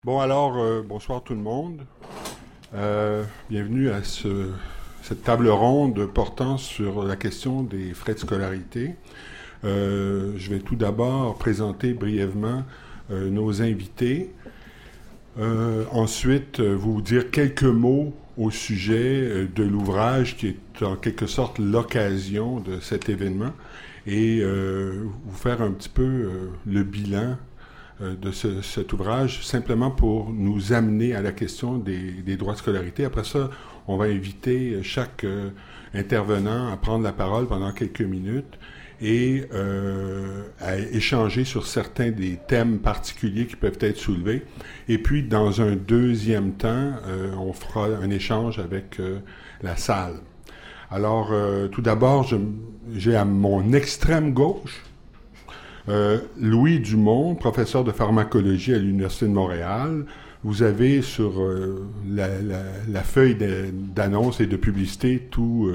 Bon alors, bonsoir tout le monde. Bienvenue à cette table ronde portant sur la question des frais de scolarité. Je vais tout d'abord présenter brièvement nos invités. Ensuite, vous dire quelques mots au sujet de l'ouvrage qui est en quelque sorte l'occasion de cet événement et vous faire un petit peu le bilan de cet ouvrage, simplement pour nous amener à la question des droits de scolarité. Après ça, on va inviter chaque intervenant à prendre la parole pendant quelques minutes et à échanger sur certains des thèmes particuliers qui peuvent être soulevés. Et puis, dans un deuxième temps, on fera un échange avec la salle. Alors, tout d'abord, j'ai à mon extrême gauche Louis Dumont, professeur de pharmacologie à l'Université de Montréal. Vous avez sur la feuille d'annonce et de publicité tout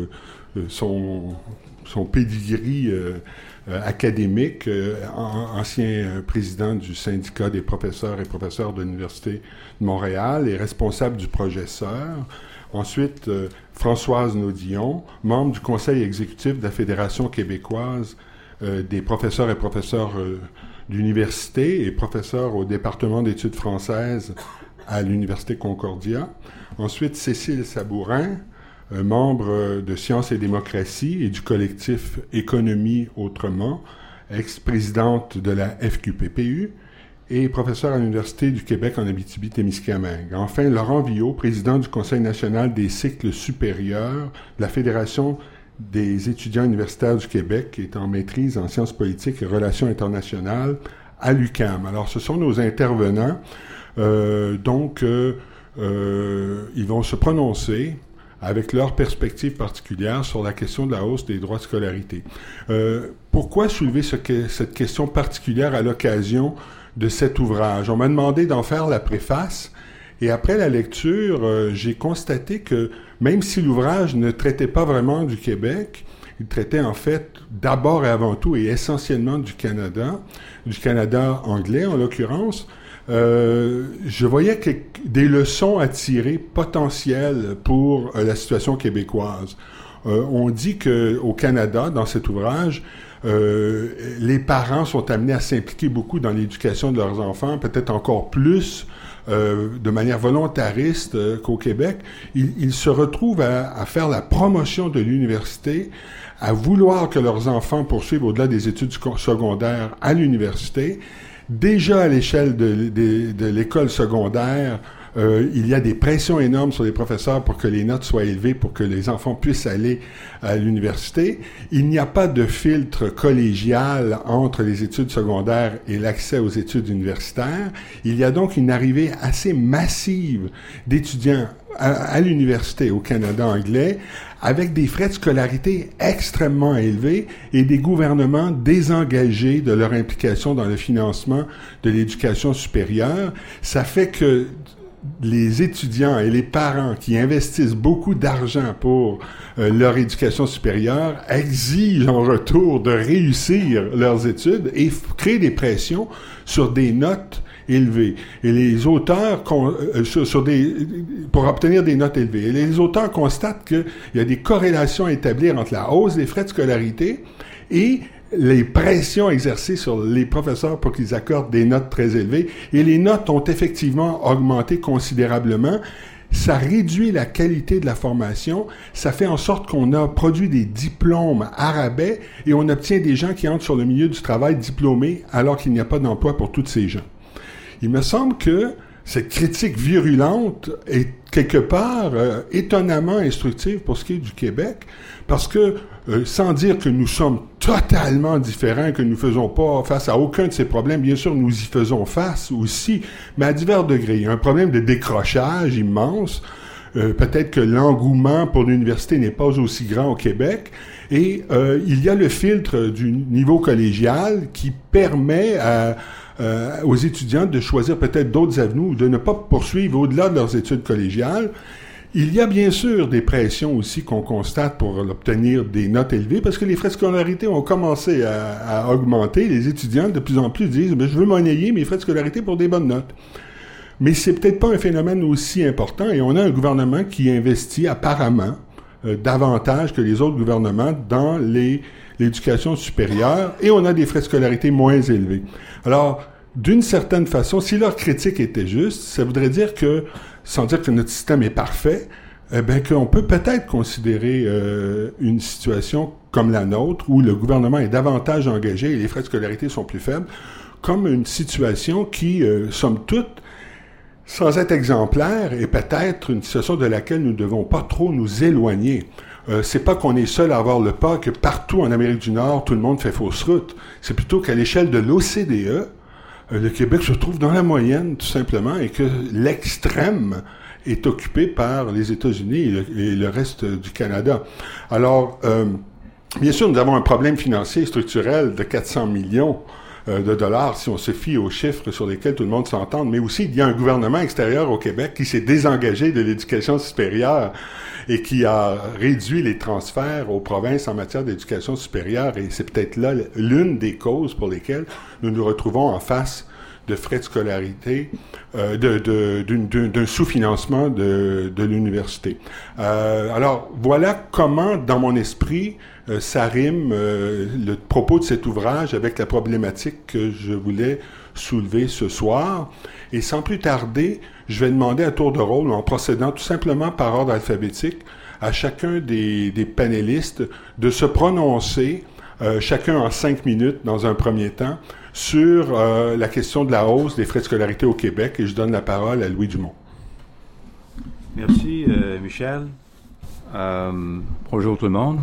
son pedigree académique, ancien président du syndicat des professeurs et professeurs de l'Université de Montréal et responsable du projet Sœur. Ensuite, Françoise Naudillon, membre du conseil exécutif de la Fédération québécoise des professeurs et professeurs d'université et professeurs au département d'études françaises à l'Université Concordia. Ensuite, Cécile Sabourin, membre de Sciences et démocratie et du collectif Économie autrement, ex-présidente de la FQPPU et professeur à l'Université du Québec en Abitibi-Témiscamingue. Enfin, Laurent Villot, président du Conseil national des cycles supérieurs de la Fédération des étudiants universitaires du Québec, qui est en maîtrise en sciences politiques et relations internationales à l'UQAM. Alors, ce sont nos intervenants. Ils vont se prononcer avec leur perspective particulière sur la question de la hausse des droits de scolarité. Pourquoi soulever cette question particulière à l'occasion de cet ouvrage? On m'a demandé d'en faire la préface. Et après la lecture, j'ai constaté que même si l'ouvrage ne traitait pas vraiment du Québec, il traitait en fait d'abord et avant tout et essentiellement du Canada anglais en l'occurrence, je voyais des leçons à tirer potentielles pour la situation québécoise. On dit qu'au Canada, dans cet ouvrage, les parents sont amenés à s'impliquer beaucoup dans l'éducation de leurs enfants, peut-être encore plus de manière volontariste qu'au Québec. Ils se retrouvent à faire la promotion de l'université, à vouloir que leurs enfants poursuivent au-delà des études secondaires à l'université. Déjà à l'échelle de l'école secondaire, il y a des pressions énormes sur les professeurs pour que les notes soient élevées, pour que les enfants puissent aller à l'université. Il n'y a pas de filtre collégial entre les études secondaires et l'accès aux études universitaires. Il y a donc une arrivée assez massive d'étudiants à l'université au Canada anglais, avec des frais de scolarité extrêmement élevés et des gouvernements désengagés de leur implication dans le financement de l'éducation supérieure. Ça fait que les étudiants et les parents qui investissent beaucoup d'argent pour leur éducation supérieure exigent en retour de réussir leurs études et créent des pressions sur des notes élevées. Et les auteurs, pour obtenir des notes élevées, et les auteurs constatent qu'il y a des corrélations à établir entre la hausse des frais de scolarité et les pressions exercées sur les professeurs pour qu'ils accordent des notes très élevées. Et les notes ont effectivement augmenté considérablement. Ça réduit la qualité de la formation. Ça fait en sorte qu'on a produit des diplômes à rabais et on obtient des gens qui entrent sur le milieu du travail diplômés alors qu'il n'y a pas d'emploi pour tous ces gens. Il me semble que cette critique virulente est quelque part étonnamment instructive pour ce qui est du Québec, parce que sans dire que nous sommes totalement différents, que nous ne faisons pas face à aucun de ces problèmes, bien sûr nous y faisons face aussi, mais à divers degrés. Il y a un problème de décrochage immense. Peut-être que l'engouement pour l'université n'est pas aussi grand au Québec. Et il y a le filtre du niveau collégial qui permet aux étudiants de choisir peut-être d'autres avenues ou de ne pas poursuivre au-delà de leurs études collégiales. Il y a bien sûr des pressions aussi qu'on constate pour obtenir des notes élevées parce que les frais de scolarité ont commencé à augmenter. Les étudiants de plus en plus disent « je veux monnayer mes frais de scolarité pour des bonnes notes ». mais c'est peut-être pas un phénomène aussi important, et on a un gouvernement qui investit apparemment davantage que les autres gouvernements dans l'éducation supérieure, et on a des frais de scolarité moins élevés. Alors, d'une certaine façon, si leur critique était juste, ça voudrait dire que, sans dire que notre système est parfait, qu'on peut peut-être considérer une situation comme la nôtre, où le gouvernement est davantage engagé et les frais de scolarité sont plus faibles, comme une situation qui, somme toute, sans être exemplaire, est peut-être une situation de laquelle nous ne devons pas trop nous éloigner. C'est pas qu'on est seul à avoir le pas, que partout en Amérique du Nord, tout le monde fait fausse route. C'est plutôt qu'à l'échelle de l'OCDE, le Québec se trouve dans la moyenne, tout simplement, et que l'extrême est occupé par les États-Unis et le reste du Canada. Alors, bien sûr, nous avons un problème financier structurel de 400 millions de dollars, si on se fie aux chiffres sur lesquels tout le monde s'entend, mais aussi il y a un gouvernement extérieur au Québec qui s'est désengagé de l'éducation supérieure et qui a réduit les transferts aux provinces en matière d'éducation supérieure, et c'est peut-être là l'une des causes pour lesquelles nous nous retrouvons en face de frais de scolarité, d'un sous-financement de l'université. Alors, voilà comment, dans mon esprit, ça rime le propos de cet ouvrage avec la problématique que je voulais soulever ce soir. Et sans plus tarder, je vais demander à tour de rôle, en procédant tout simplement par ordre alphabétique, à chacun des panélistes de se prononcer, chacun en 5 minutes dans un premier temps, sur la question de la hausse des frais de scolarité au Québec, et je donne la parole à Louis Dumont. Merci, Michel. Bonjour tout le monde.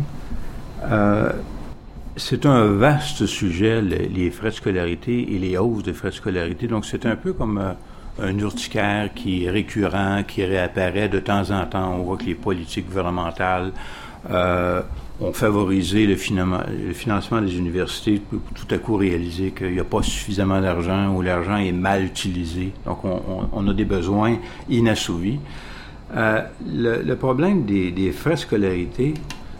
C'est un vaste sujet, les frais de scolarité et les hausses de frais de scolarité. Donc, c'est un peu comme un urticaire qui est récurrent, qui réapparaît de temps en temps. On voit que les politiques gouvernementales ont favorisé le financement des universités, tout à coup réaliser qu'il n'y a pas suffisamment d'argent ou l'argent est mal utilisé. Donc, on a des besoins inassouvis. Le problème des frais de scolarité,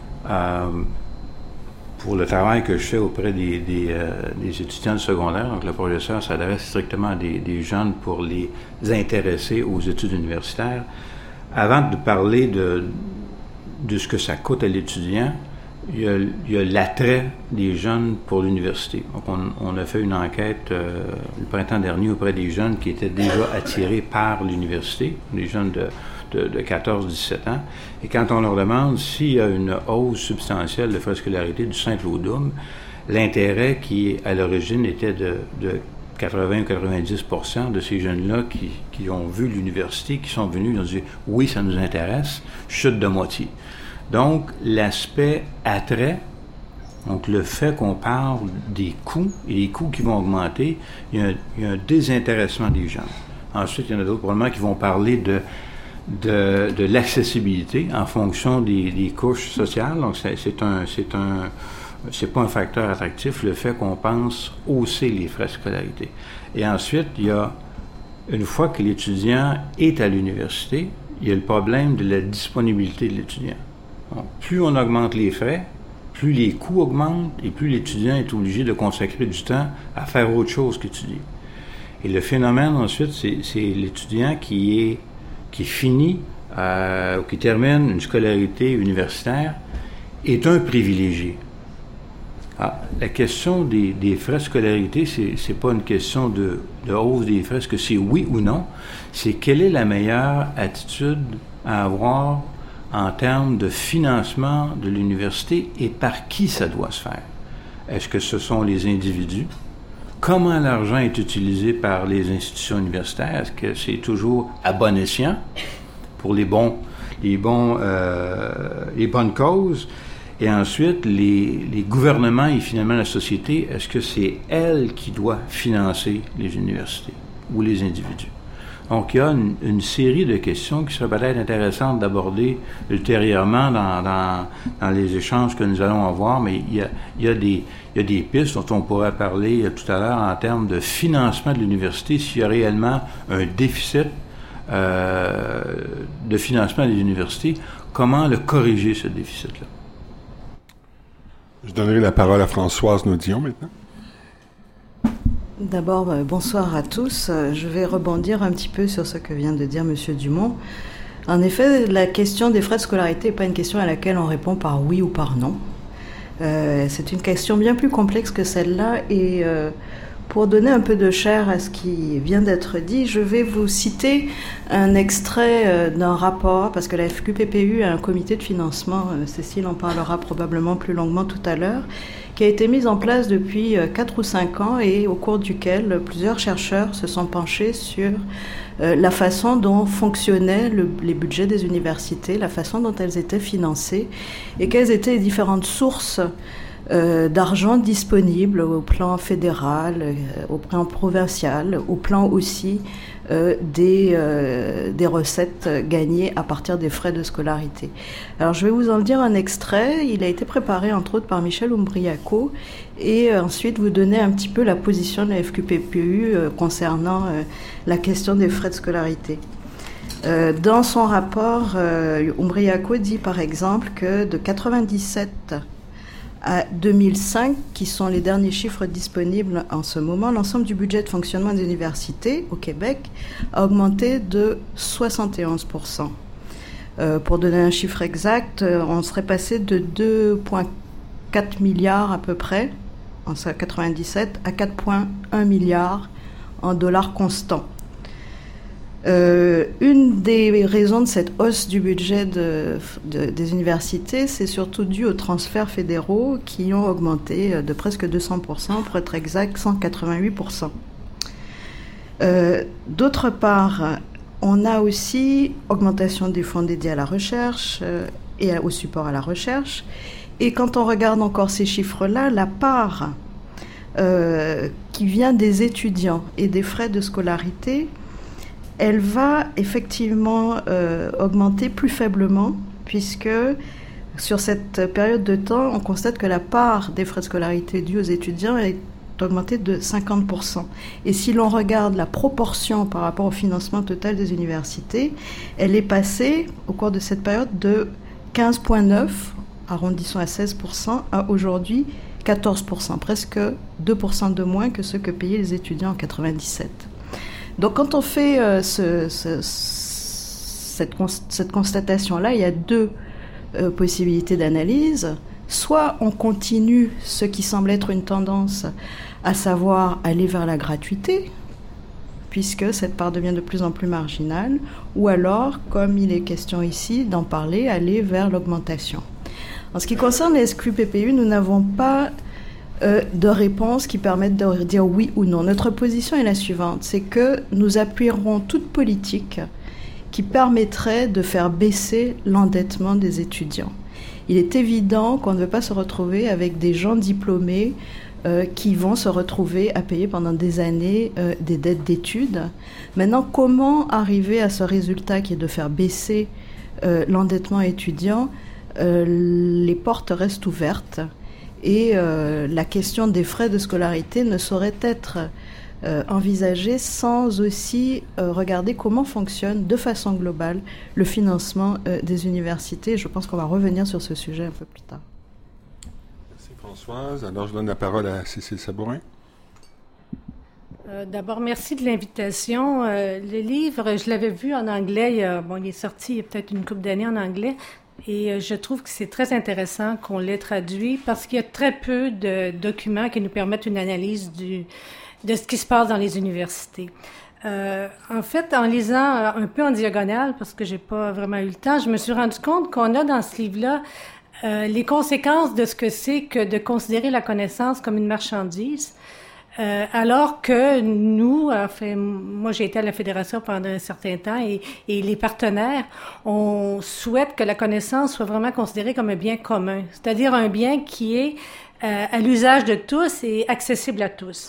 pour le travail que je fais auprès des étudiants du secondaire, donc le professeur s'adresse strictement à des jeunes pour les intéresser aux études universitaires. Avant de parler de ce que ça coûte à l'étudiant, il y a l'attrait des jeunes pour l'université. Donc, on a fait une enquête le printemps dernier auprès des jeunes qui étaient déjà attirés par l'université, des jeunes de 14-17 ans. Et quand on leur demande s'il y a une hausse substantielle de frais de scolarité du Saint-Claude-Dôme, l'intérêt qui, à l'origine, était de 80 ou 90% de ces jeunes-là qui ont vu l'université, qui sont venus, ils ont dit « oui, ça nous intéresse », chute de moitié. Donc, l'aspect attrait, donc le fait qu'on parle des coûts et les coûts qui vont augmenter, il y a un désintéressement des jeunes. Ensuite, il y en a d'autres probablement qui vont parler de l'accessibilité en fonction des couches sociales. Donc, c'est pas un facteur attractif, le fait qu'on pense hausser les frais de scolarité. Et ensuite, il y a, une fois que l'étudiant est à l'université, il y a le problème de la disponibilité de l'étudiant. Donc, plus on augmente les frais, plus les coûts augmentent et plus l'étudiant est obligé de consacrer du temps à faire autre chose qu'étudier. Et le phénomène, ensuite, c'est l'étudiant qui finit ou qui termine une scolarité universitaire est un privilégié. Alors, la question des frais de scolarité, c'est pas une question de hausse des frais, est-ce que c'est oui ou non, c'est quelle est la meilleure attitude à avoir en termes de financement de l'université et par qui ça doit se faire. Est-ce que ce sont les individus? Comment l'argent est utilisé par les institutions universitaires? Est-ce que c'est toujours à bon escient pour les bonnes causes? Et ensuite, les gouvernements et finalement la société, est-ce que c'est elle qui doit financer les universités ou les individus? Donc, il y a une série de questions qui seraient peut-être intéressantes d'aborder ultérieurement dans les échanges que nous allons avoir, mais il y a des pistes dont on pourrait parler tout à l'heure en termes de financement de l'université, s'il y a réellement un déficit de financement des universités, comment le corriger, ce déficit-là? Je donnerai la parole à Françoise Naudillon maintenant. D'abord, bonsoir à tous. Je vais rebondir un petit peu sur ce que vient de dire M. Dumont. En effet, la question des frais de scolarité n'est pas une question à laquelle on répond par oui ou par non. C'est une question bien plus complexe que celle-là et pour donner un peu de chair à ce qui vient d'être dit, je vais vous citer un extrait d'un rapport, parce que la FQPPU a un comité de financement, Cécile en parlera probablement plus longuement tout à l'heure, qui a été mis en place depuis 4 ou 5 ans et au cours duquel plusieurs chercheurs se sont penchés sur la façon dont fonctionnaient les budgets des universités, la façon dont elles étaient financées et quelles étaient les différentes sources d'argent disponible au plan fédéral, au plan provincial, au plan aussi des recettes gagnées à partir des frais de scolarité. Alors je vais vous en dire un extrait. Il a été préparé entre autres par Michel Umbriaco et ensuite vous donner un petit peu la position de la FQPPU concernant la question des frais de scolarité. Dans son rapport, Umbriaco dit par exemple que de 97 à 2005, qui sont les derniers chiffres disponibles en ce moment, l'ensemble du budget de fonctionnement des universités au Québec a augmenté de 71%. Pour donner un chiffre exact, on serait passé de 2,4 milliards à peu près en 1997 à 4,1 milliards en dollars constants. Une des raisons de cette hausse du budget des universités, c'est surtout dû aux transferts fédéraux qui ont augmenté de presque 200%, pour être exact, 188%. D'autre part, on a aussi augmentation des fonds dédiés à la recherche et au support à la recherche. Et quand on regarde encore ces chiffres-là, la part qui vient des étudiants et des frais de scolarité, elle va effectivement augmenter plus faiblement, puisque sur cette période de temps, on constate que la part des frais de scolarité dus aux étudiants est augmentée de 50%. Et si l'on regarde la proportion par rapport au financement total des universités, elle est passée au cours de cette période de 15,9, arrondissons à 16%, à aujourd'hui 14%, presque 2% de moins que ce que payaient les étudiants en 97. Donc quand on fait cette constatation-là, il y a deux possibilités d'analyse. Soit on continue ce qui semble être une tendance, à savoir aller vers la gratuité, puisque cette part devient de plus en plus marginale, ou alors, comme il est question ici d'en parler, aller vers l'augmentation. En ce qui concerne les SQPPU, nous n'avons pas de réponse qui permettent de dire oui ou non. Notre position est la suivante, c'est que nous appuierons toute politique qui permettrait de faire baisser l'endettement des étudiants. Il est évident qu'on ne veut pas se retrouver avec des gens diplômés qui vont se retrouver à payer pendant des années des dettes d'études. Maintenant, comment arriver à ce résultat qui est de faire baisser l'endettement étudiant? Les portes restent ouvertes. Et la question des frais de scolarité ne saurait être envisagée sans aussi regarder comment fonctionne de façon globale le financement des universités. Je pense qu'on va revenir sur ce sujet un peu plus tard. Merci Françoise. Alors je donne la parole à Cécile Sabourin. D'abord, merci de l'invitation. Le livre, je l'avais vu en anglais. Il est sorti il y a peut-être une couple d'années en anglais. Et je trouve que c'est très intéressant qu'on l'ait traduit parce qu'il y a très peu de documents qui nous permettent une analyse de ce qui se passe dans les universités. En fait, en lisant un peu en diagonale, parce que j'ai pas vraiment eu le temps, je me suis rendu compte qu'on a dans ce livre-là les conséquences de ce que c'est que de considérer la connaissance comme une marchandise. Alors que nous, enfin, moi j'ai été à la Fédération pendant un certain temps et les partenaires, on souhaite que la connaissance soit vraiment considérée comme un bien commun, c'est-à-dire un bien qui est à l'usage de tous et accessible à tous.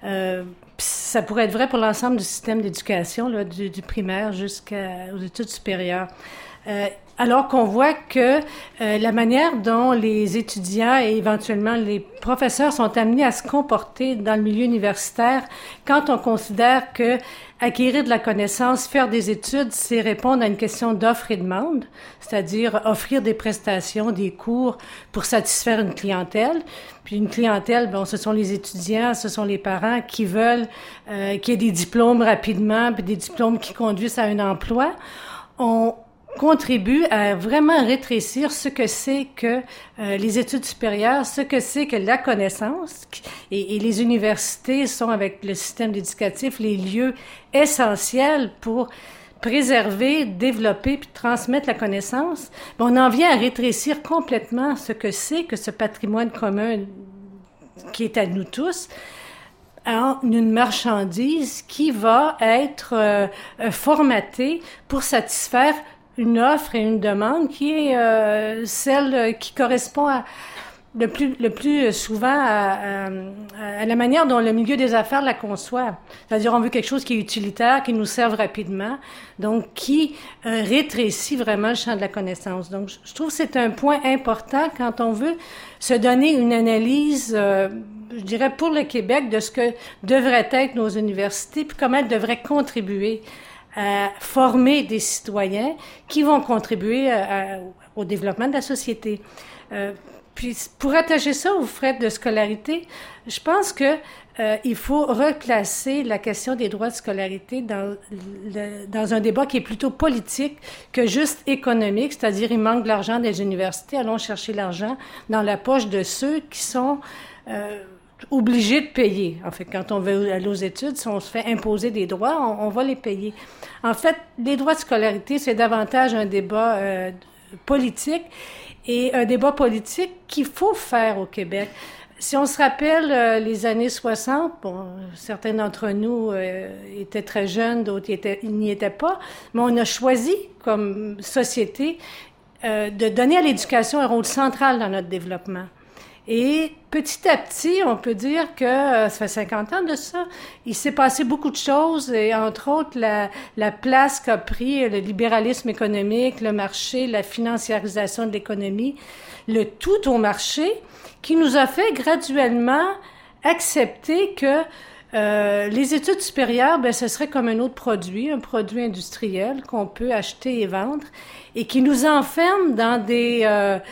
Ça pourrait être vrai pour l'ensemble du système d'éducation, là, du primaire jusqu'aux études supérieures. Alors qu'on voit que la manière dont les étudiants et éventuellement les professeurs sont amenés à se comporter dans le milieu universitaire, quand on considère que acquérir de la connaissance, faire des études, c'est répondre à une question d'offre et demande, c'est-à-dire offrir des prestations, des cours pour satisfaire une clientèle. Puis une clientèle, bon, ce sont les étudiants, ce sont les parents qui veulent qu'il y ait des diplômes rapidement, puis des diplômes qui conduisent à un emploi. On contribue à vraiment rétrécir ce que c'est que les études supérieures, ce que c'est que la connaissance. Et les universités sont, avec le système éducatif, les lieux essentiels pour préserver, développer puis transmettre la connaissance. Mais on en vient à rétrécir complètement ce que c'est que ce patrimoine commun qui est à nous tous, en une marchandise qui va être formatée pour satisfaire une offre et une demande qui est celle qui correspond le plus souvent à la manière dont le milieu des affaires la conçoit. C'est-à-dire, on veut quelque chose qui est utilitaire, qui nous serve rapidement, donc qui rétrécit vraiment le champ de la connaissance. Donc, je trouve que c'est un point important quand on veut se donner une analyse, je dirais, pour le Québec, de ce que devraient être nos universités, puis comment elles devraient contribuer à former des citoyens qui vont contribuer au développement de la société. Puis, pour attacher ça aux frais de scolarité, je pense que il faut replacer la question des droits de scolarité dans un débat qui est plutôt politique que juste économique, c'est-à-dire il manque de l'argent des universités, allons chercher l'argent dans la poche de ceux qui sont obligés de payer. En fait, quand on veut aller aux études, si on se fait imposer des droits, on va les payer. En fait, les droits de scolarité, c'est davantage un débat politique, et un débat politique qu'il faut faire au Québec. Si on se rappelle les années 60, bon, certains d'entre nous étaient très jeunes, d'autres n'y étaient pas, mais on a choisi comme société de donner à l'éducation un rôle central dans notre développement. Et petit à petit, on peut dire que ça fait 50 ans de ça, il s'est passé beaucoup de choses, et entre autres la place qu'a pris le libéralisme économique, le marché, la financiarisation de l'économie, le tout au marché, qui nous a fait graduellement accepter que les études supérieures, ben, ce serait comme un autre produit, un produit industriel qu'on peut acheter et vendre, et qui nous enferme dans des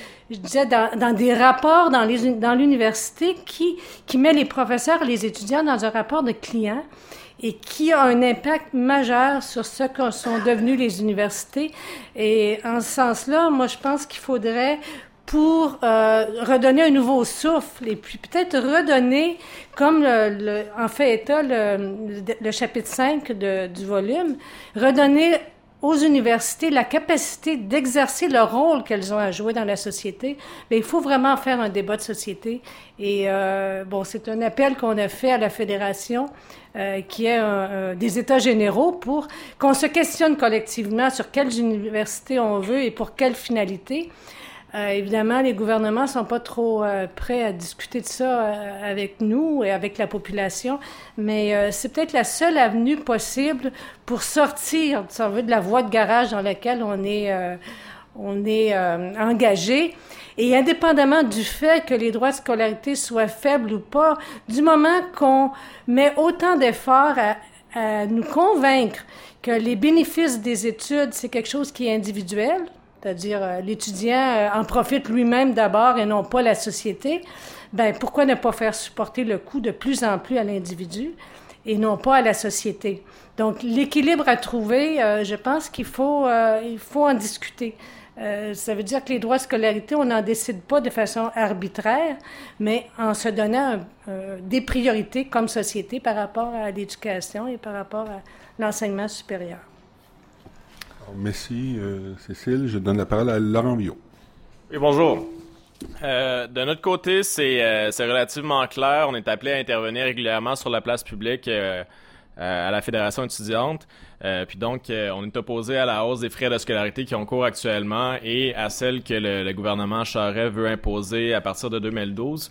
dans des rapports dans l'université qui met les professeurs et les étudiants dans un rapport de client et qui a un impact majeur sur ce que sont devenues les universités. Et en ce sens-là, moi, je pense qu'il faudrait, pour redonner un nouveau souffle et puis peut-être redonner, comme en fait état le chapitre 5 du volume, redonner aux universités la capacité d'exercer le rôle qu'elles ont à jouer dans la société. Mais il faut vraiment faire un débat de société. Et bon, c'est un appel qu'on a fait à la Fédération, qui est des États généraux, pour qu'on se questionne collectivement sur quelles universités on veut et pour quelles finalités. Évidemment, les gouvernements sont pas trop prêts à discuter de ça avec nous et avec la population, mais c'est peut-être la seule avenue possible pour sortir, si on veut, de la voie de garage dans laquelle on est engagé. Et indépendamment du fait que les droits de scolarité soient faibles ou pas, du moment qu'on met autant d'efforts à nous convaincre que les bénéfices des études, c'est quelque chose qui est individuel, c'est-à-dire l'étudiant en profite lui-même d'abord et non pas la société, ben pourquoi ne pas faire supporter le coût de plus en plus à l'individu et non pas à la société? Donc l'équilibre à trouver, je pense qu'il faut en discuter. Ça veut dire que les droits de scolarité, on n'en décide pas de façon arbitraire, mais en se donnant des priorités comme société par rapport à l'éducation et par rapport à l'enseignement supérieur. Merci, Cécile. Je donne la parole à Laurent Viault. Oui, bonjour. De notre côté, c'est relativement clair. On est appelé à intervenir régulièrement sur la place publique à la Fédération étudiante. Puis donc, on est opposé à la hausse des frais de scolarité qui ont cours actuellement et à celle que le gouvernement Charest veut imposer à partir de 2012.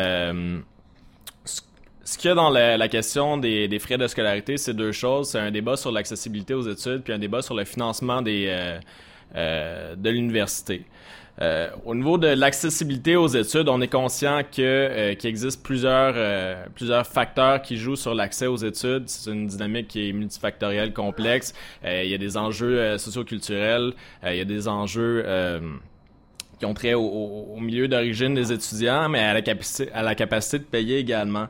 Ce qu'il y a dans la question des frais de scolarité, c'est deux choses. C'est un débat sur l'accessibilité aux études, puis un débat sur le financement des de l'université. Au niveau de l'accessibilité aux études, on est conscient qu'il existe plusieurs facteurs qui jouent sur l'accès aux études. C'est une dynamique qui est multifactorielle, complexe. Il y a des enjeux socioculturels, il y a des enjeux qui ont trait au milieu d'origine des étudiants, mais à la capacité de payer également.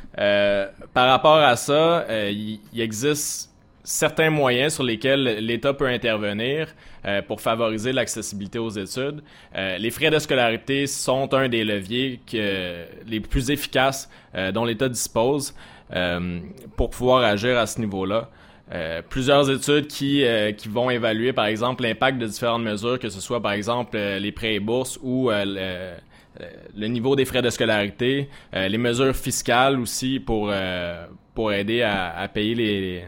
Par rapport à ça, il existe certains moyens sur lesquels l'État peut intervenir pour favoriser l'accessibilité aux études. Les frais de scolarité sont un des leviers les plus efficaces dont l'État dispose pour pouvoir agir à ce niveau-là. Plusieurs études qui vont évaluer, par exemple, l'impact de différentes mesures, que ce soit, par exemple, les prêts et bourses ou le niveau des frais de scolarité, les mesures fiscales aussi pour aider à payer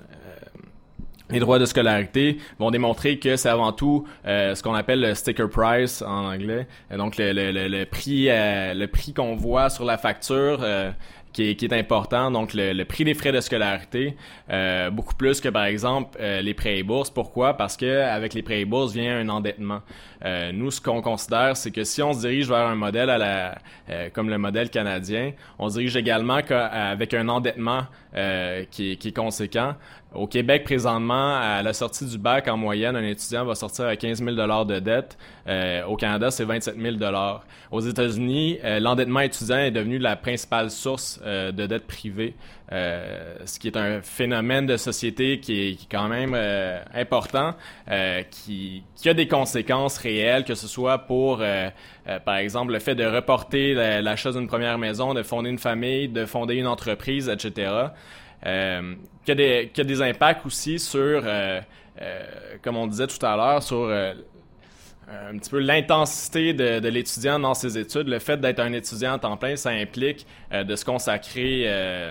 les droits de scolarité, vont démontrer que c'est avant tout ce qu'on appelle le sticker price en anglais, donc le prix qu'on voit sur la facture qui est important, donc le prix des frais de scolarité, beaucoup plus que par exemple les prêts et bourses. Pourquoi? Parce que avec les prêts et bourses vient un endettement. Nous, ce qu'on considère, c'est que si on se dirige vers un modèle comme le modèle canadien, on se dirige également avec un endettement qui est conséquent. Au Québec, présentement, à la sortie du bac, en moyenne, un étudiant va sortir à 15 000 $ de dette. Au Canada, c'est 27 000 $. Aux États-Unis, l'endettement étudiant est devenu la principale source de dette privée, ce qui est un phénomène de société qui est quand même important, qui a des conséquences réelles, que ce soit pour, par exemple, le fait de reporter l'achat d'une première maison, de fonder une famille, de fonder une entreprise, etc., qui a des impacts aussi sur, comme on disait tout à l'heure, sur un petit peu l'intensité de l'étudiant dans ses études. Le fait d'être un étudiant à temps plein, ça implique de se consacrer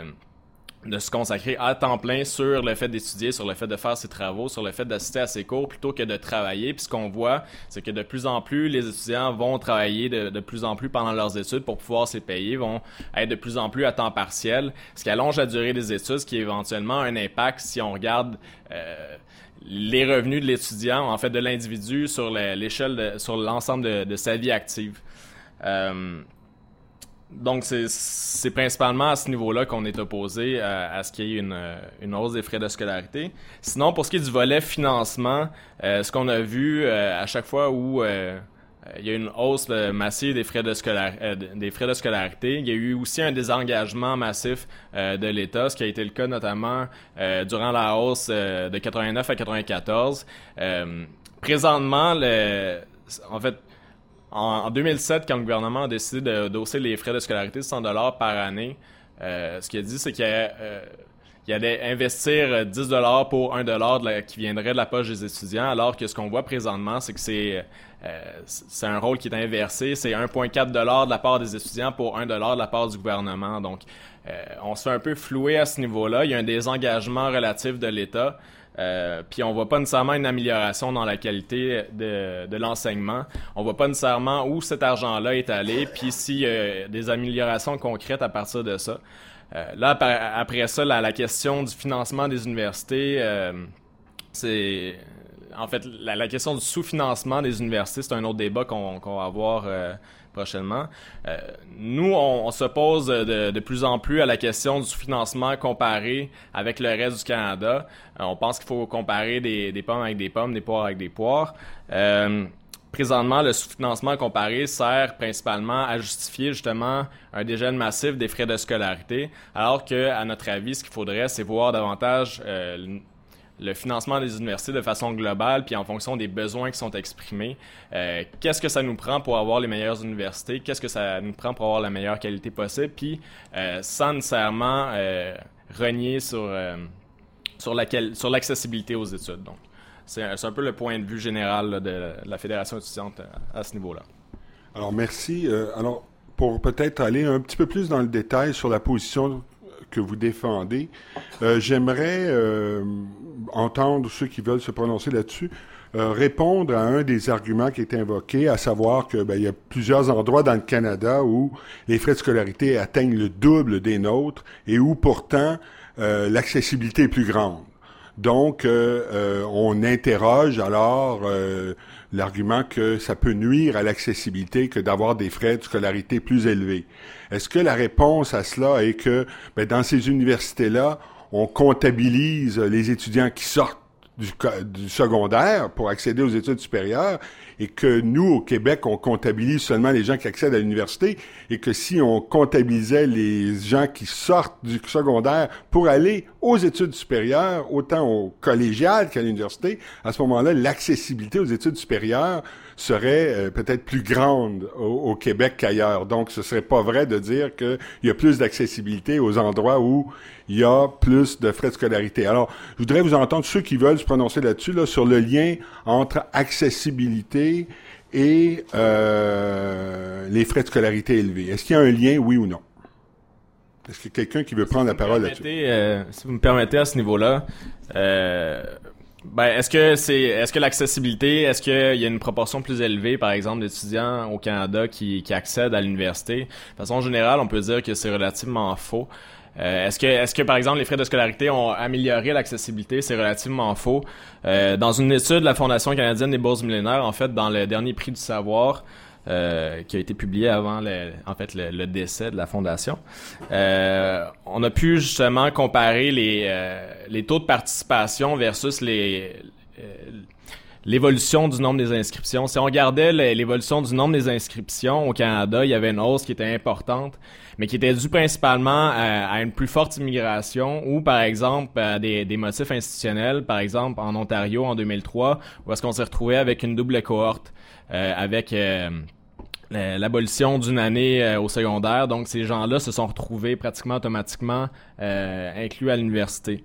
à temps plein sur le fait d'étudier, sur le fait de faire ses travaux, sur le fait d'assister à ses cours plutôt que de travailler. Puis ce qu'on voit, c'est que de plus en plus, les étudiants vont travailler de plus en plus pendant leurs études pour pouvoir se payer, vont être de plus en plus à temps partiel, ce qui allonge la durée des études, ce qui a éventuellement un impact si on regarde les revenus de l'étudiant, en fait de l'individu sur l'échelle, sur l'ensemble de sa vie active. Donc, c'est principalement à ce niveau-là qu'on est opposé à ce qu'il y ait une hausse des frais de scolarité. Sinon, pour ce qui est du volet financement, ce qu'on a vu à chaque fois où il y a une hausse massive des frais de scolarité, il y a eu aussi un désengagement massif de l'État, ce qui a été le cas notamment durant la hausse de 89 à 94. Présentement, en fait, en 2007, quand le gouvernement a décidé d'hausser les frais de scolarité de 100 $ par année, ce qu'il a dit, c'est qu'il allait investir 10 $ pour 1 $ qui viendrait de la poche des étudiants, alors que ce qu'on voit présentement, c'est que c'est un rôle qui est inversé. C'est 1,4 $ de la part des étudiants pour 1 $ de la part du gouvernement. Donc, on se fait un peu flouer à ce niveau-là. Il y a un désengagement relatif de l'État. Puis on voit pas nécessairement une amélioration dans la qualité de l'enseignement. On voit pas nécessairement où cet argent-là est allé, puis s'il y a des améliorations concrètes à partir de ça. Là, après ça, la question du financement des universités, c'est... En fait, la question du sous-financement des universités, c'est un autre débat qu'on va avoir prochainement. Nous, on s'oppose de plus en plus à la question du sous-financement comparé avec le reste du Canada. On pense qu'il faut comparer des pommes avec des pommes, des poires avec des poires. Présentement, le sous-financement comparé sert principalement à justifier justement un dégel massif des frais de scolarité, alors que, à notre avis, ce qu'il faudrait, c'est voir davantage le financement des universités de façon globale, puis en fonction des besoins qui sont exprimés. Qu'est-ce que ça nous prend pour avoir les meilleures universités? Qu'est-ce que ça nous prend pour avoir la meilleure qualité possible? Puis, sans nécessairement renier sur l'accessibilité aux études. Donc, c'est un peu le point de vue général là, de la Fédération étudiante à ce niveau-là. Alors, merci. Alors, pour peut-être aller un petit peu plus dans le détail sur la position que vous défendez, j'aimerais entendre ceux qui veulent se prononcer là-dessus répondre à un des arguments qui est invoqué, à savoir que il y a plusieurs endroits dans le Canada où les frais de scolarité atteignent le double des nôtres et où pourtant l'accessibilité est plus grande. Donc, on interroge alors l'argument que ça peut nuire à l'accessibilité que d'avoir des frais de scolarité plus élevés. Est-ce que la réponse à cela est que dans ces universités-là, on comptabilise les étudiants qui sortent du secondaire pour accéder aux études supérieures et que nous, au Québec, on comptabilise seulement les gens qui accèdent à l'université et que si on comptabilisait les gens qui sortent du secondaire pour aller aux études supérieures, autant au collégial qu'à l'université, à ce moment-là, l'accessibilité aux études supérieures serait peut-être plus grande au Québec qu'ailleurs. Donc, ce serait pas vrai de dire qu'il y a plus d'accessibilité aux endroits où il y a plus de frais de scolarité. Alors, je voudrais vous entendre, ceux qui veulent se prononcer là-dessus, là, sur le lien entre accessibilité et les frais de scolarité élevés. Est-ce qu'il y a un lien, oui ou non? Est-ce qu'il y a quelqu'un qui veut prendre la parole là-dessus? Si vous me permettez à ce niveau-là, est-ce que l'accessibilité, est-ce qu'il y a une proportion plus élevée, par exemple, d'étudiants au Canada qui accèdent à l'université? De façon générale, on peut dire que c'est relativement faux. Est-ce que, par exemple, les frais de scolarité ont amélioré l'accessibilité? C'est relativement faux. Dans une étude de la Fondation canadienne des bourses millénaires, en fait, dans le dernier prix du savoir, qui a été publié avant le décès de la Fondation, on a pu justement comparer les taux de participation versus l'évolution du nombre des inscriptions. Si on regardait l'évolution du nombre des inscriptions au Canada, il y avait une hausse qui était importante, mais qui était due principalement à une plus forte immigration ou, par exemple, à des motifs institutionnels. Par exemple, en Ontario, en 2003, où est-ce qu'on s'est retrouvé avec une double cohorte, avec l'abolition d'une année au secondaire. Donc, ces gens-là se sont retrouvés pratiquement automatiquement inclus à l'université.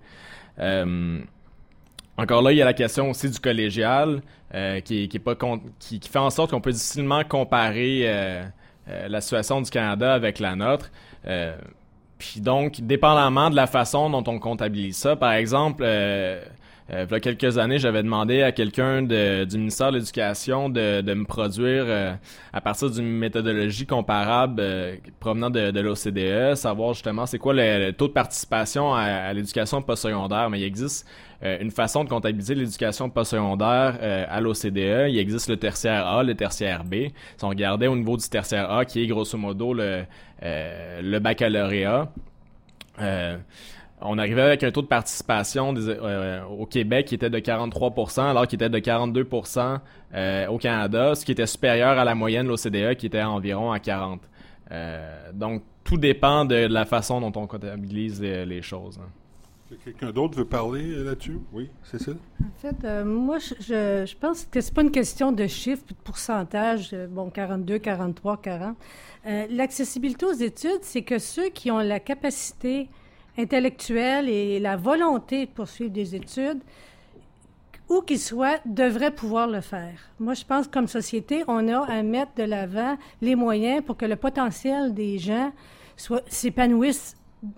Encore là, il y a la question aussi du collégial qui fait en sorte qu'on peut difficilement comparer la situation du Canada avec la nôtre. Puis donc, dépendamment de la façon dont on comptabilise ça, par exemple, il y a quelques années, j'avais demandé à quelqu'un du ministère de l'Éducation de me produire, à partir d'une méthodologie comparable provenant de l'OCDE, savoir justement c'est quoi le taux de participation à l'éducation postsecondaire. Mais il existe une façon de comptabiliser l'éducation postsecondaire à l'OCDE. Il existe le tertiaire A, le tertiaire B. Si on regardait au niveau du tertiaire A, qui est grosso modo le baccalauréat, on arrivait avec un taux de participation au Québec qui était de 43%, alors qu'il était de 42% au Canada, ce qui était supérieur à la moyenne de l'OCDE qui était environ à 40%. Donc, tout dépend de la façon dont on comptabilise les choses. Quelqu'un d'autre veut parler là-dessus? Oui, Cécile? En fait, moi, je pense que c'est pas une question de chiffres, de pourcentage, 42, 43, 40. L'accessibilité aux études, c'est que ceux qui ont la capacité intellectuelle et la volonté de poursuivre des études, où qu'ils soient, devraient pouvoir le faire. Moi, je pense que comme société, on a à mettre de l'avant les moyens pour que le potentiel des gens s'épanouisse.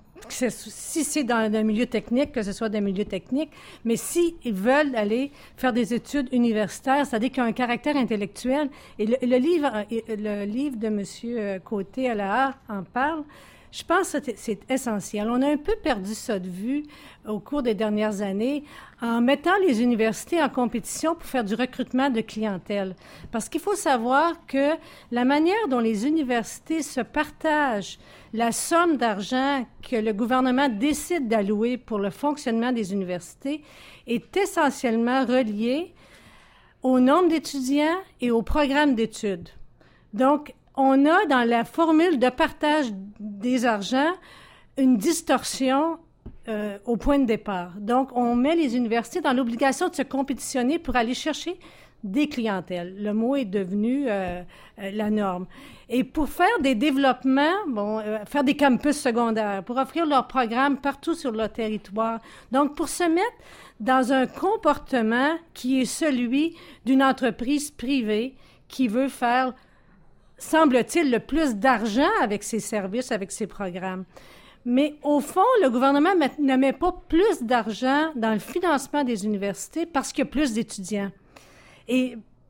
Si c'est dans un milieu technique, que ce soit dans un milieu technique, mais s'ils veulent aller faire des études universitaires, c'est-à-dire qu'ils ont un caractère intellectuel, et le livre de M. Côté à la A en parle. Je pense que c'est essentiel. On a un peu perdu ça de vue au cours des dernières années en mettant les universités en compétition pour faire du recrutement de clientèle. Parce qu'il faut savoir que la manière dont les universités se partagent la somme d'argent que le gouvernement décide d'allouer pour le fonctionnement des universités est essentiellement reliée au nombre d'étudiants et au programme d'études. Donc, on a dans la formule de partage des argents une distorsion au point de départ. Donc, on met les universités dans l'obligation de se compétitionner pour aller chercher des clientèles. Le mot est devenu la norme. Et pour faire des développements, faire des campus secondaires, pour offrir leurs programmes partout sur leur territoire. Donc, pour se mettre dans un comportement qui est celui d'une entreprise privée qui veut faire, semble-t-il, le plus d'argent avec ses services, avec ses programmes. Mais au fond, le gouvernement ne met pas plus d'argent dans le financement des universités parce qu'il y a plus d'étudiants. Et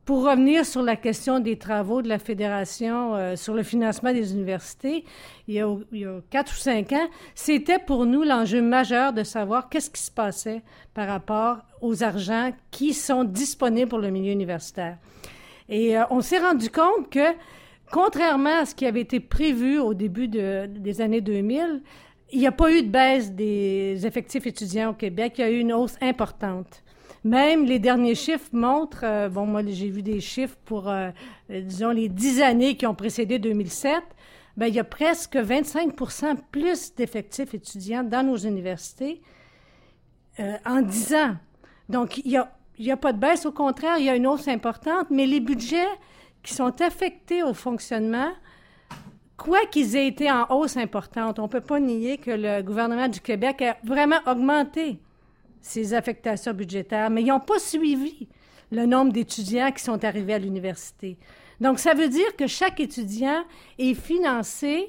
pour revenir sur la question des travaux de la Fédération sur le financement des universités, il y a 4 ou 5 ans, c'était pour nous l'enjeu majeur de savoir qu'est-ce qui se passait par rapport aux argents qui sont disponibles pour le milieu universitaire. Et on s'est rendu compte que, contrairement à ce qui avait été prévu au début des années 2000, il n'y a pas eu de baisse des effectifs étudiants au Québec. Il y a eu une hausse importante. Même les derniers chiffres montrent, moi j'ai vu des chiffres pour, disons, les 10 années qui ont précédé 2007, il y a presque 25% plus d'effectifs étudiants dans nos universités en 10 ans. Donc, il n'y a pas de baisse, au contraire, il y a une hausse importante, mais les budgets qui sont affectés au fonctionnement, quoi qu'ils aient été en hausse importante, on ne peut pas nier que le gouvernement du Québec a vraiment augmenté ces affectations budgétaires, mais ils n'ont pas suivi le nombre d'étudiants qui sont arrivés à l'université. Donc, ça veut dire que chaque étudiant est financé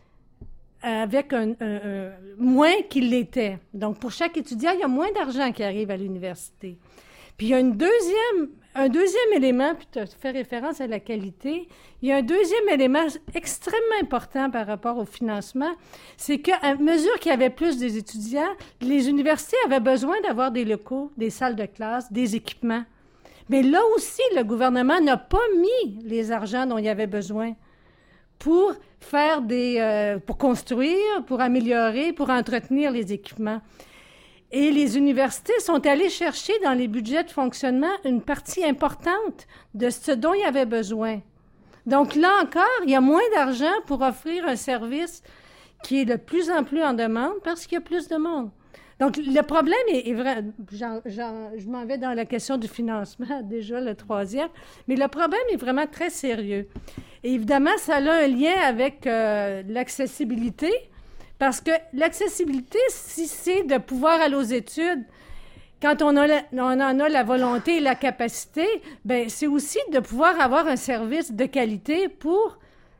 avec moins qu'il l'était. Donc, pour chaque étudiant, il y a moins d'argent qui arrive à l'université. Puis, il y a un deuxième élément, puis tu as fait référence à la qualité, il y a un deuxième élément extrêmement important par rapport au financement, c'est qu'à mesure qu'il y avait plus des étudiants, les universités avaient besoin d'avoir des locaux, des salles de classe, des équipements. Mais là aussi, le gouvernement n'a pas mis les argents dont il y avait besoin pour faire pour construire, pour améliorer, pour entretenir les équipements. Et les universités sont allées chercher dans les budgets de fonctionnement une partie importante de ce dont il y avait besoin. Donc là encore, il y a moins d'argent pour offrir un service qui est de plus en plus en demande parce qu'il y a plus de monde. Donc le problème est vrai. Je m'en vais dans la question du financement, déjà le 3e, mais le problème est vraiment très sérieux. Et évidemment, ça a un lien avec l'accessibilité. Parce que l'accessibilité, si c'est de pouvoir aller aux études, quand on en a la volonté et la capacité, c'est aussi de pouvoir avoir un service de qualité pour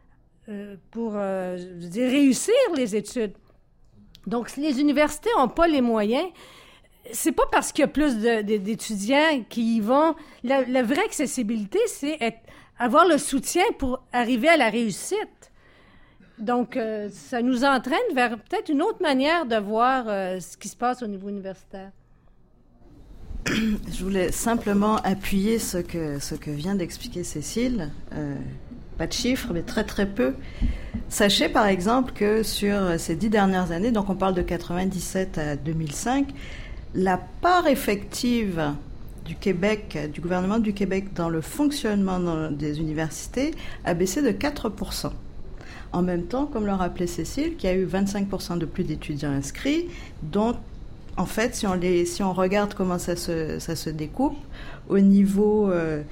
réussir les études. Donc, si les universités n'ont pas les moyens, c'est pas parce qu'il y a plus d'étudiants qui y vont. La vraie accessibilité, c'est avoir le soutien pour arriver à la réussite. Donc, ça nous entraîne vers peut-être une autre manière de voir ce qui se passe au niveau universitaire. Je voulais simplement appuyer ce que vient d'expliquer Cécile. Pas de chiffres, mais très très peu. Sachez par exemple que sur ces 10 dernières années, donc on parle de 97 à 2005, la part effective du Québec, du gouvernement du Québec dans le fonctionnement des universités a baissé de 4%. En même temps, comme le rappelait Cécile, qu'il y a eu 25% de plus d'étudiants inscrits, dont, en fait, si on regarde comment ça se découpe, au niveau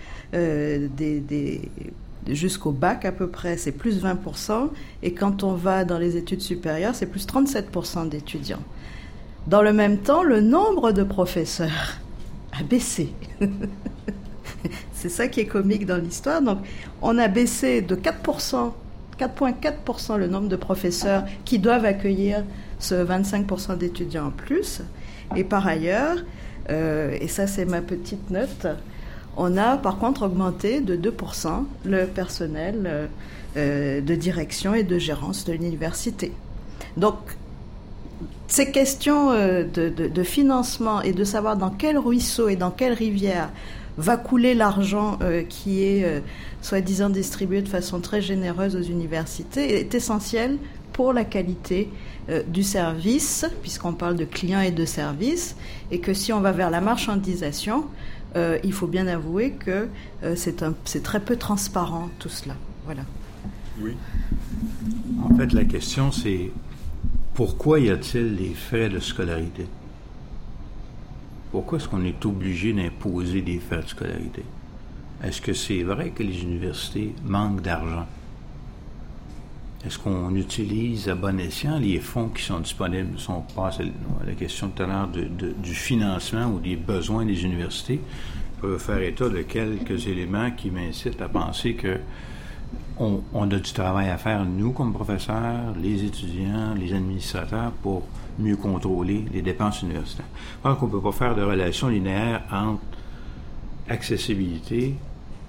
jusqu'au bac à peu près, c'est plus 20%, et quand on va dans les études supérieures, c'est plus 37% d'étudiants. Dans le même temps, le nombre de professeurs a baissé. C'est ça qui est comique dans l'histoire. Donc, on a baissé de 4,4% le nombre de professeurs qui doivent accueillir ce 25% d'étudiants en plus. Et par ailleurs, et ça c'est ma petite note, on a par contre augmenté de 2% le personnel de direction et de gérance de l'université. Donc, ces questions de financement et de savoir dans quel ruisseau et dans quelle rivière va couler l'argent qui est soi-disant distribué de façon très généreuse aux universités est essentiel pour la qualité du service, puisqu'on parle de clients et de services, et que si on va vers la marchandisation, il faut bien avouer que c'est très peu transparent tout cela. Voilà. Oui. En fait, la question c'est pourquoi y a-t-il des frais de scolarité? Pourquoi est-ce qu'on est obligé d'imposer des frais de scolarité? Est-ce que c'est vrai que les universités manquent d'argent? Est-ce qu'on utilise à bon escient les fonds qui sont disponibles? Si on passe à la question tout à l'heure du financement ou des besoins des universités, je peux faire état de quelques éléments qui m'incitent à penser que on a du travail à faire, nous, comme professeurs, les étudiants, les administrateurs, pour mieux contrôler les dépenses universitaires. Je pense qu'on ne peut pas faire de relation linéaire entre accessibilité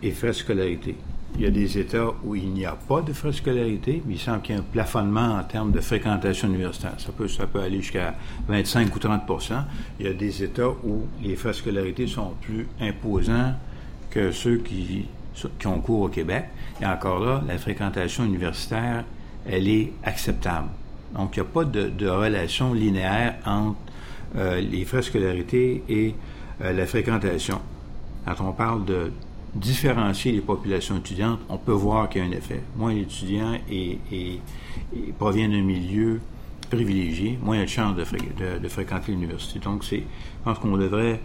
et frais de scolarité. Il y a des États où il n'y a pas de frais de scolarité, mais il semble qu'il y a un plafonnement en termes de fréquentation universitaire. Ça peut aller jusqu'à 25 ou 30 %. Il y a des États où les frais de scolarité sont plus imposants que ceux qui ont cours au Québec. Et encore là, la fréquentation universitaire, elle est acceptable. Donc, il n'y a pas de relation linéaire entre les frais de scolarité et la fréquentation. Quand on parle de différencier les populations étudiantes, on peut voir qu'il y a un effet. Moins l'étudiant provient d'un milieu privilégié, moins il y a de chances de fréquenter l'université. Donc, je pense qu'on devrait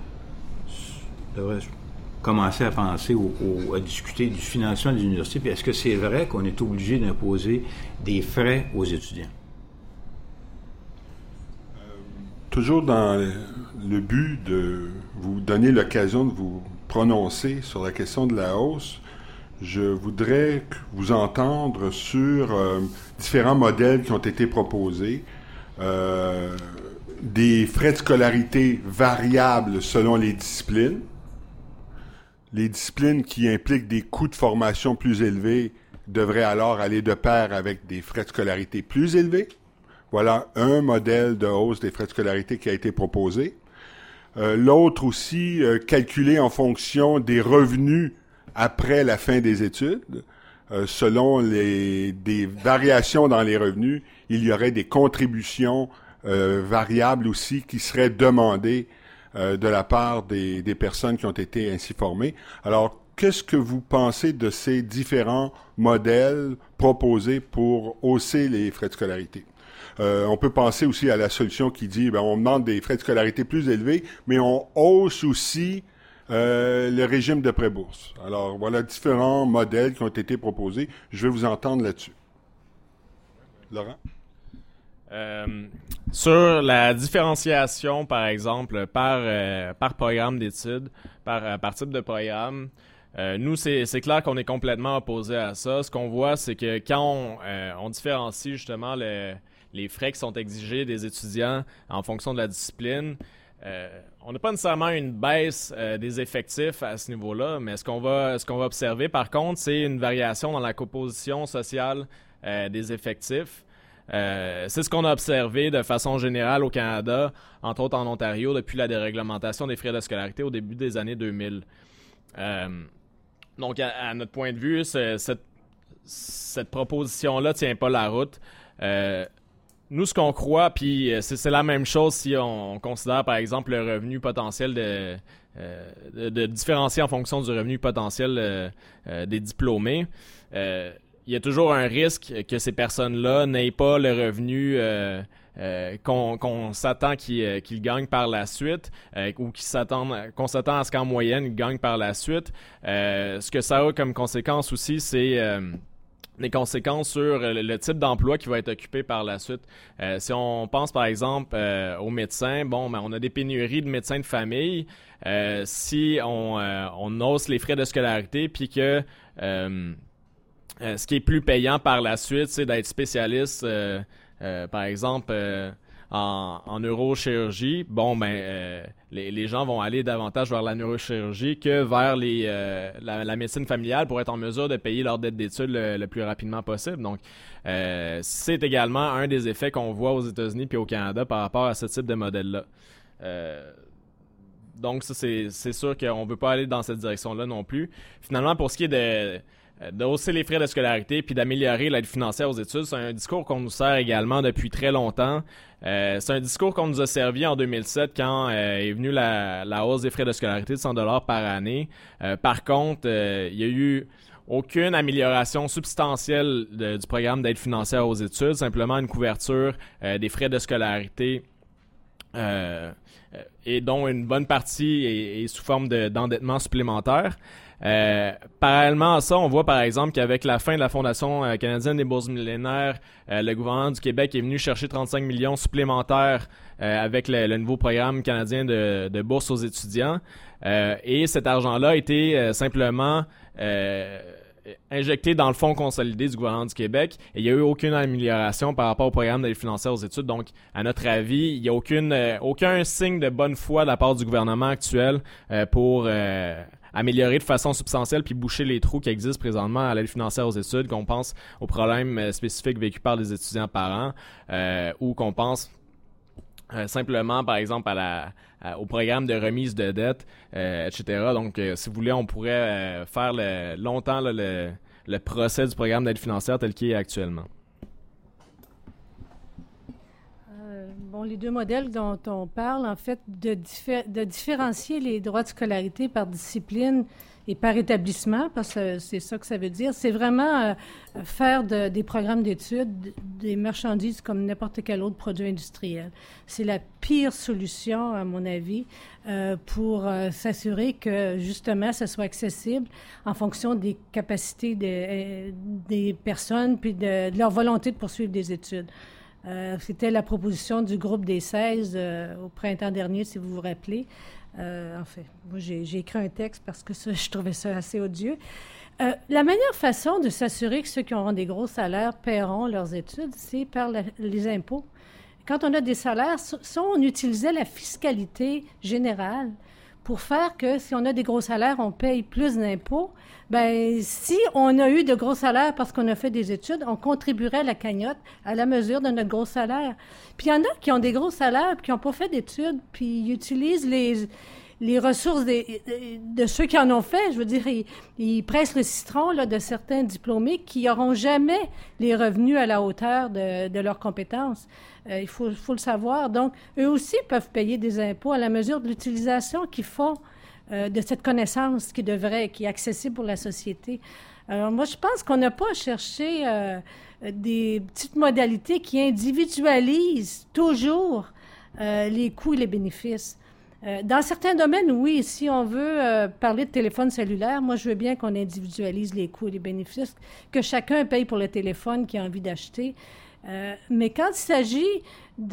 commencer à penser à discuter du financement des universités. Puis est-ce que c'est vrai qu'on est obligé d'imposer des frais aux étudiants? Toujours dans le but de vous donner l'occasion de vous prononcer sur la question de la hausse, je voudrais vous entendre sur différents modèles qui ont été proposés, des frais de scolarité variables selon les disciplines qui impliquent des coûts de formation plus élevés devraient alors aller de pair avec des frais de scolarité plus élevés. Voilà un modèle de hausse des frais de scolarité qui a été proposé. L'autre aussi, calculé en fonction des revenus après la fin des études. Selon des variations dans les revenus, il y aurait des contributions variables aussi qui seraient demandées de la part des personnes qui ont été ainsi formées. Alors, qu'est-ce que vous pensez de ces différents modèles proposés pour hausser les frais de scolarité? On peut penser aussi à la solution qui dit on demande des frais de scolarité plus élevés, mais on hausse aussi le régime de pré-bourse. Alors, voilà différents modèles qui ont été proposés. Je vais vous entendre là-dessus. Laurent? Sur la différenciation, par exemple, par programme d'études, par type de programme, nous, c'est clair qu'on est complètement opposé à ça. Ce qu'on voit, c'est que quand on différencie justement les frais qui sont exigés des étudiants en fonction de la discipline, on n'a pas nécessairement une baisse des effectifs à ce niveau-là, mais ce qu'on va observer, par contre, c'est une variation dans la composition sociale des effectifs. C'est ce qu'on a observé de façon générale au Canada, entre autres en Ontario, depuis la déréglementation des frais de scolarité au début des années 2000. Donc, à notre point de vue, cette proposition-là ne tient pas la route. Nous, ce qu'on croit, puis c'est la même chose si on considère, par exemple, le revenu potentiel de différencier en fonction du revenu potentiel des diplômés. Il y a toujours un risque que ces personnes-là n'aient pas le revenu qu'on s'attend qu'ils gagnent par la suite ou qu'on s'attend à ce qu'en moyenne, ils gagnent par la suite. Ce que ça a comme conséquence aussi, c'est des conséquences sur le type d'emploi qui va être occupé par la suite. Si on pense par exemple aux médecins, on a des pénuries de médecins de famille. Si on hausse les frais de scolarité, puis que ce qui est plus payant par la suite, c'est d'être spécialiste, par exemple, en neurochirurgie. Les gens vont aller davantage vers la neurochirurgie que vers la médecine familiale pour être en mesure de payer leur dette d'études le plus rapidement possible. Donc, c'est également un des effets qu'on voit aux États-Unis puis au Canada par rapport à ce type de modèle-là. Donc, ça, c'est sûr qu'on ne veut pas aller dans cette direction-là non plus. Finalement, pour ce qui est de hausser les frais de scolarité puis d'améliorer l'aide financière aux études, c'est un discours qu'on nous sert également depuis très longtemps. C'est un discours qu'on nous a servi en 2007 quand est venue la hausse des frais de scolarité de 100 $ par année. Par contre, il y a eu aucune amélioration substantielle du programme d'aide financière aux études, simplement une couverture des frais de scolarité et dont une bonne partie est sous forme d'endettement supplémentaire. Parallèlement à ça, on voit par exemple qu'avec la fin de la Fondation canadienne des bourses millénaires, le gouvernement du Québec est venu chercher 35 millions supplémentaires avec le nouveau programme canadien de bourse aux étudiants. Et cet argent-là a été simplement injecté dans le fonds consolidé du gouvernement du Québec et il n'y a eu aucune amélioration par rapport au programme d'aide financière aux études. Donc, à notre avis, il n'y a aucun signe de bonne foi de la part du gouvernement actuel pour améliorer de façon substantielle puis boucher les trous qui existent présentement à l'aide financière aux études, qu'on pense aux problèmes spécifiques vécus par les étudiants par an ou qu'on pense simplement, par exemple, au programme de remise de dette, etc. Donc, si vous voulez, on pourrait faire longtemps le procès du programme d'aide financière tel qu'il est actuellement. Bon, les deux modèles dont on parle, en fait, de différencier les droits de scolarité par discipline et par établissement, parce que c'est ça que ça veut dire, c'est vraiment faire des programmes d'études, des marchandises comme n'importe quel autre produit industriel. C'est la pire solution, à mon avis, pour s'assurer que, justement, ça soit accessible en fonction des capacités des personnes puis de leur volonté de poursuivre des études. C'était la proposition du groupe des 16 au printemps dernier, si vous vous rappelez. En fait, moi, j'ai écrit un texte parce que je trouvais ça assez odieux. La meilleure façon de s'assurer que ceux qui auront des gros salaires paieront leurs études, c'est par les impôts. Quand on a des salaires, si on utilisait la fiscalité générale pour faire que si on a des gros salaires, on paye plus d'impôts, bien, si on a eu de gros salaires parce qu'on a fait des études, on contribuerait à la cagnotte à la mesure de notre gros salaire. Puis il y en a qui ont des gros salaires puis qui n'ont pas fait d'études, puis ils utilisent les ressources de ceux qui en ont fait. Je veux dire, ils pressent le citron là, de certains diplômés qui n'auront jamais les revenus à la hauteur de leurs compétences. Il faut le savoir. Donc, eux aussi peuvent payer des impôts à la mesure de l'utilisation qu'ils font de cette connaissance qui est accessible pour la société. Alors, moi, je pense qu'on n'a pas à chercher des petites modalités qui individualisent toujours les coûts et les bénéfices. Dans certains domaines, oui, si on veut parler de téléphone cellulaire, moi, je veux bien qu'on individualise les coûts et les bénéfices, que chacun paye pour le téléphone qu'il a envie d'acheter. Mais quand il s'agit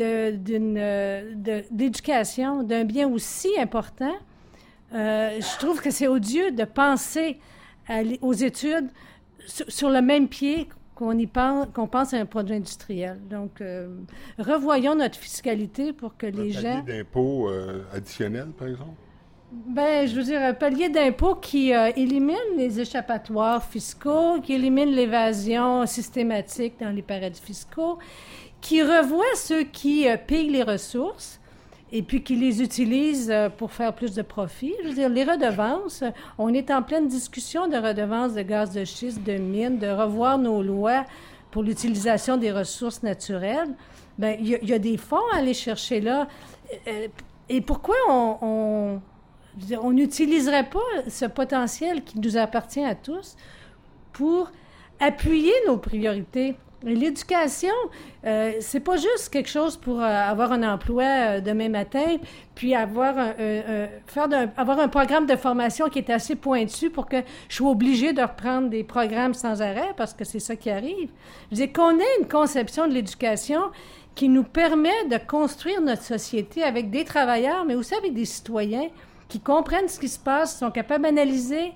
d'éducation, d'un bien aussi important, je trouve que c'est odieux de penser aux études sur le même pied qu'on pense à un produit industriel. Donc, revoyons notre fiscalité pour que les gens... Un palier d'impôt additionnel, par exemple? Bien, je veux dire, un palier d'impôt qui élimine les échappatoires fiscaux, qui élimine l'évasion systématique dans les paradis fiscaux, qui revoit ceux qui pillent les ressources et puis qui les utilisent pour faire plus de profit. Je veux dire, les redevances, on est en pleine discussion de redevances de gaz de schiste, de mines, de revoir nos lois pour l'utilisation des ressources naturelles. Bien, il y a des fonds à aller chercher là. Et pourquoi on n'utiliserait pas ce potentiel qui nous appartient à tous pour appuyer nos priorités? L'éducation, c'est pas juste quelque chose pour avoir un emploi demain matin, puis avoir un programme de formation qui est assez pointu pour que je sois obligée de reprendre des programmes sans arrêt, parce que c'est ça qui arrive. Je veux dire, qu'on ait une conception de l'éducation qui nous permet de construire notre société avec des travailleurs, mais aussi avec des citoyens qui comprennent ce qui se passe, qui sont capables d'analyser,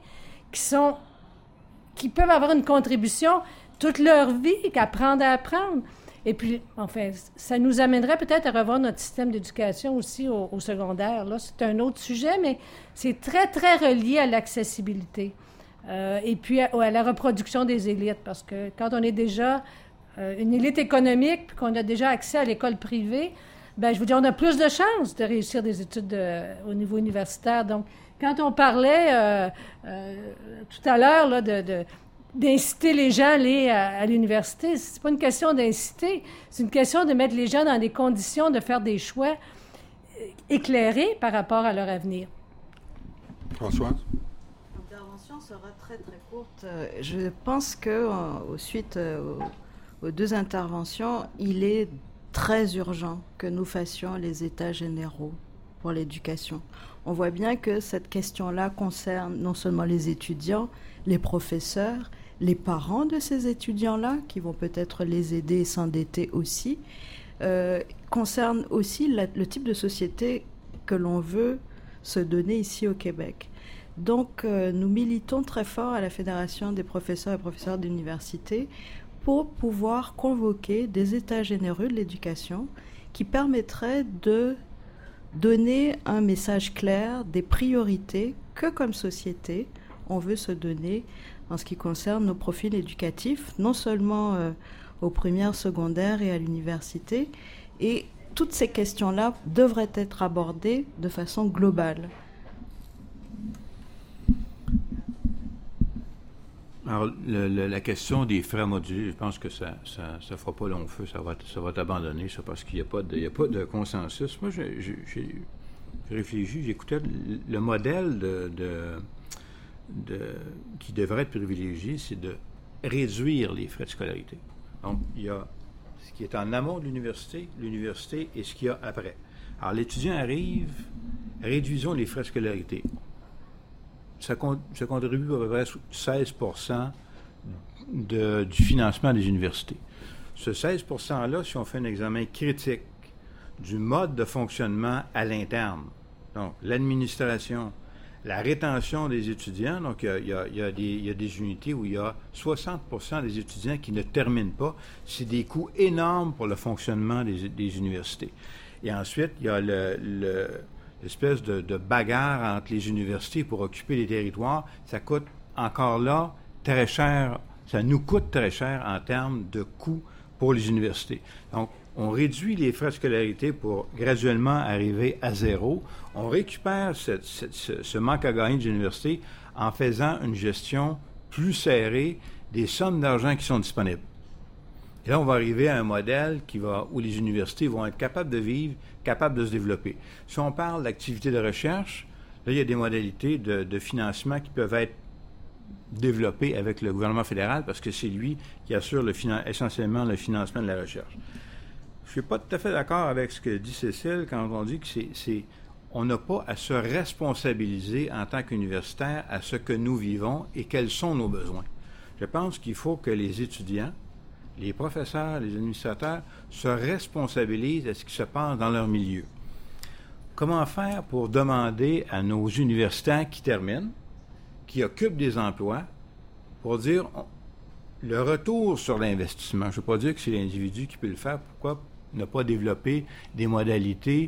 qui peuvent avoir une contribution toute leur vie, qu'apprendre à apprendre. Et puis, enfin, ça nous amènerait peut-être à revoir notre système d'éducation aussi au secondaire. Là, c'est un autre sujet, mais c'est très, très relié à l'accessibilité. Et puis à la reproduction des élites, parce que quand on est déjà une élite économique, puis qu'on a déjà accès à l'école privée, bien, je veux dire, on a plus de chances de réussir des études au niveau universitaire. Donc, quand on parlait tout à l'heure là, d'inciter les gens à aller à l'université, c'est pas une question d'inciter, c'est une question de mettre les gens dans des conditions de faire des choix éclairés par rapport à leur avenir. Françoise? L'intervention sera très, très courte. Je pense que, suite aux deux interventions, il est très urgent que nous fassions les états généraux pour l'éducation. On voit bien que cette question-là concerne non seulement les étudiants, les professeurs, les parents de ces étudiants-là, qui vont peut-être les aider et s'endetter aussi, concerne aussi le type de société que l'on veut se donner ici au Québec. Donc, nous militons très fort à la Fédération des professeurs et professeurs d'université pour pouvoir convoquer des états généraux de l'éducation qui permettraient de donner un message clair des priorités que, comme société, on veut se donner en ce qui concerne nos profils éducatifs, non seulement aux primaires, secondaires et à l'université. Et toutes ces questions-là devraient être abordées de façon globale. Alors, la question des frais modulés, je pense que ça fera pas long feu, ça va t'abandonner, ça, parce qu'il n'y a pas de consensus. Moi, j'ai réfléchi, j'écoutais le modèle qui devrait être privilégié, c'est de réduire les frais de scolarité. Donc, il y a ce qui est en amont de l'université et ce qu'il y a après. Alors, l'étudiant arrive, réduisons les frais de scolarité. Ça contribue à peu près 16% du financement des universités. Ce 16%-là, si on fait un examen critique du mode de fonctionnement à l'interne, donc l'administration, la rétention des étudiants, donc il y a des unités où il y a 60% des étudiants qui ne terminent pas. C'est des coûts énormes pour le fonctionnement des universités. Et ensuite, il y a l'espèce de bagarre entre les universités pour occuper les territoires. Ça coûte encore là très cher. Ça nous coûte très cher en termes de coûts pour les universités. Donc, on réduit les frais de scolarité pour graduellement arriver à zéro. On récupère ce manque à gagner des universités en faisant une gestion plus serrée des sommes d'argent qui sont disponibles. Et là, on va arriver à un modèle où les universités vont être capables de vivre, capables de se développer. Si on parle d'activités de recherche, là, il y a des modalités de financement qui peuvent être développées avec le gouvernement fédéral parce que c'est lui qui assure essentiellement le financement de la recherche. Je ne suis pas tout à fait d'accord avec ce que dit Cécile quand on dit que on n'a pas à se responsabiliser en tant qu'universitaire à ce que nous vivons et quels sont nos besoins. Je pense qu'il faut que les étudiants, les professeurs, les administrateurs se responsabilisent à ce qui se passe dans leur milieu. Comment faire pour demander à nos universitaires qui terminent, qui occupent des emplois, pour dire le retour sur l'investissement? Je ne veux pas dire que c'est l'individu qui peut le faire. Pourquoi ne pas développer des modalités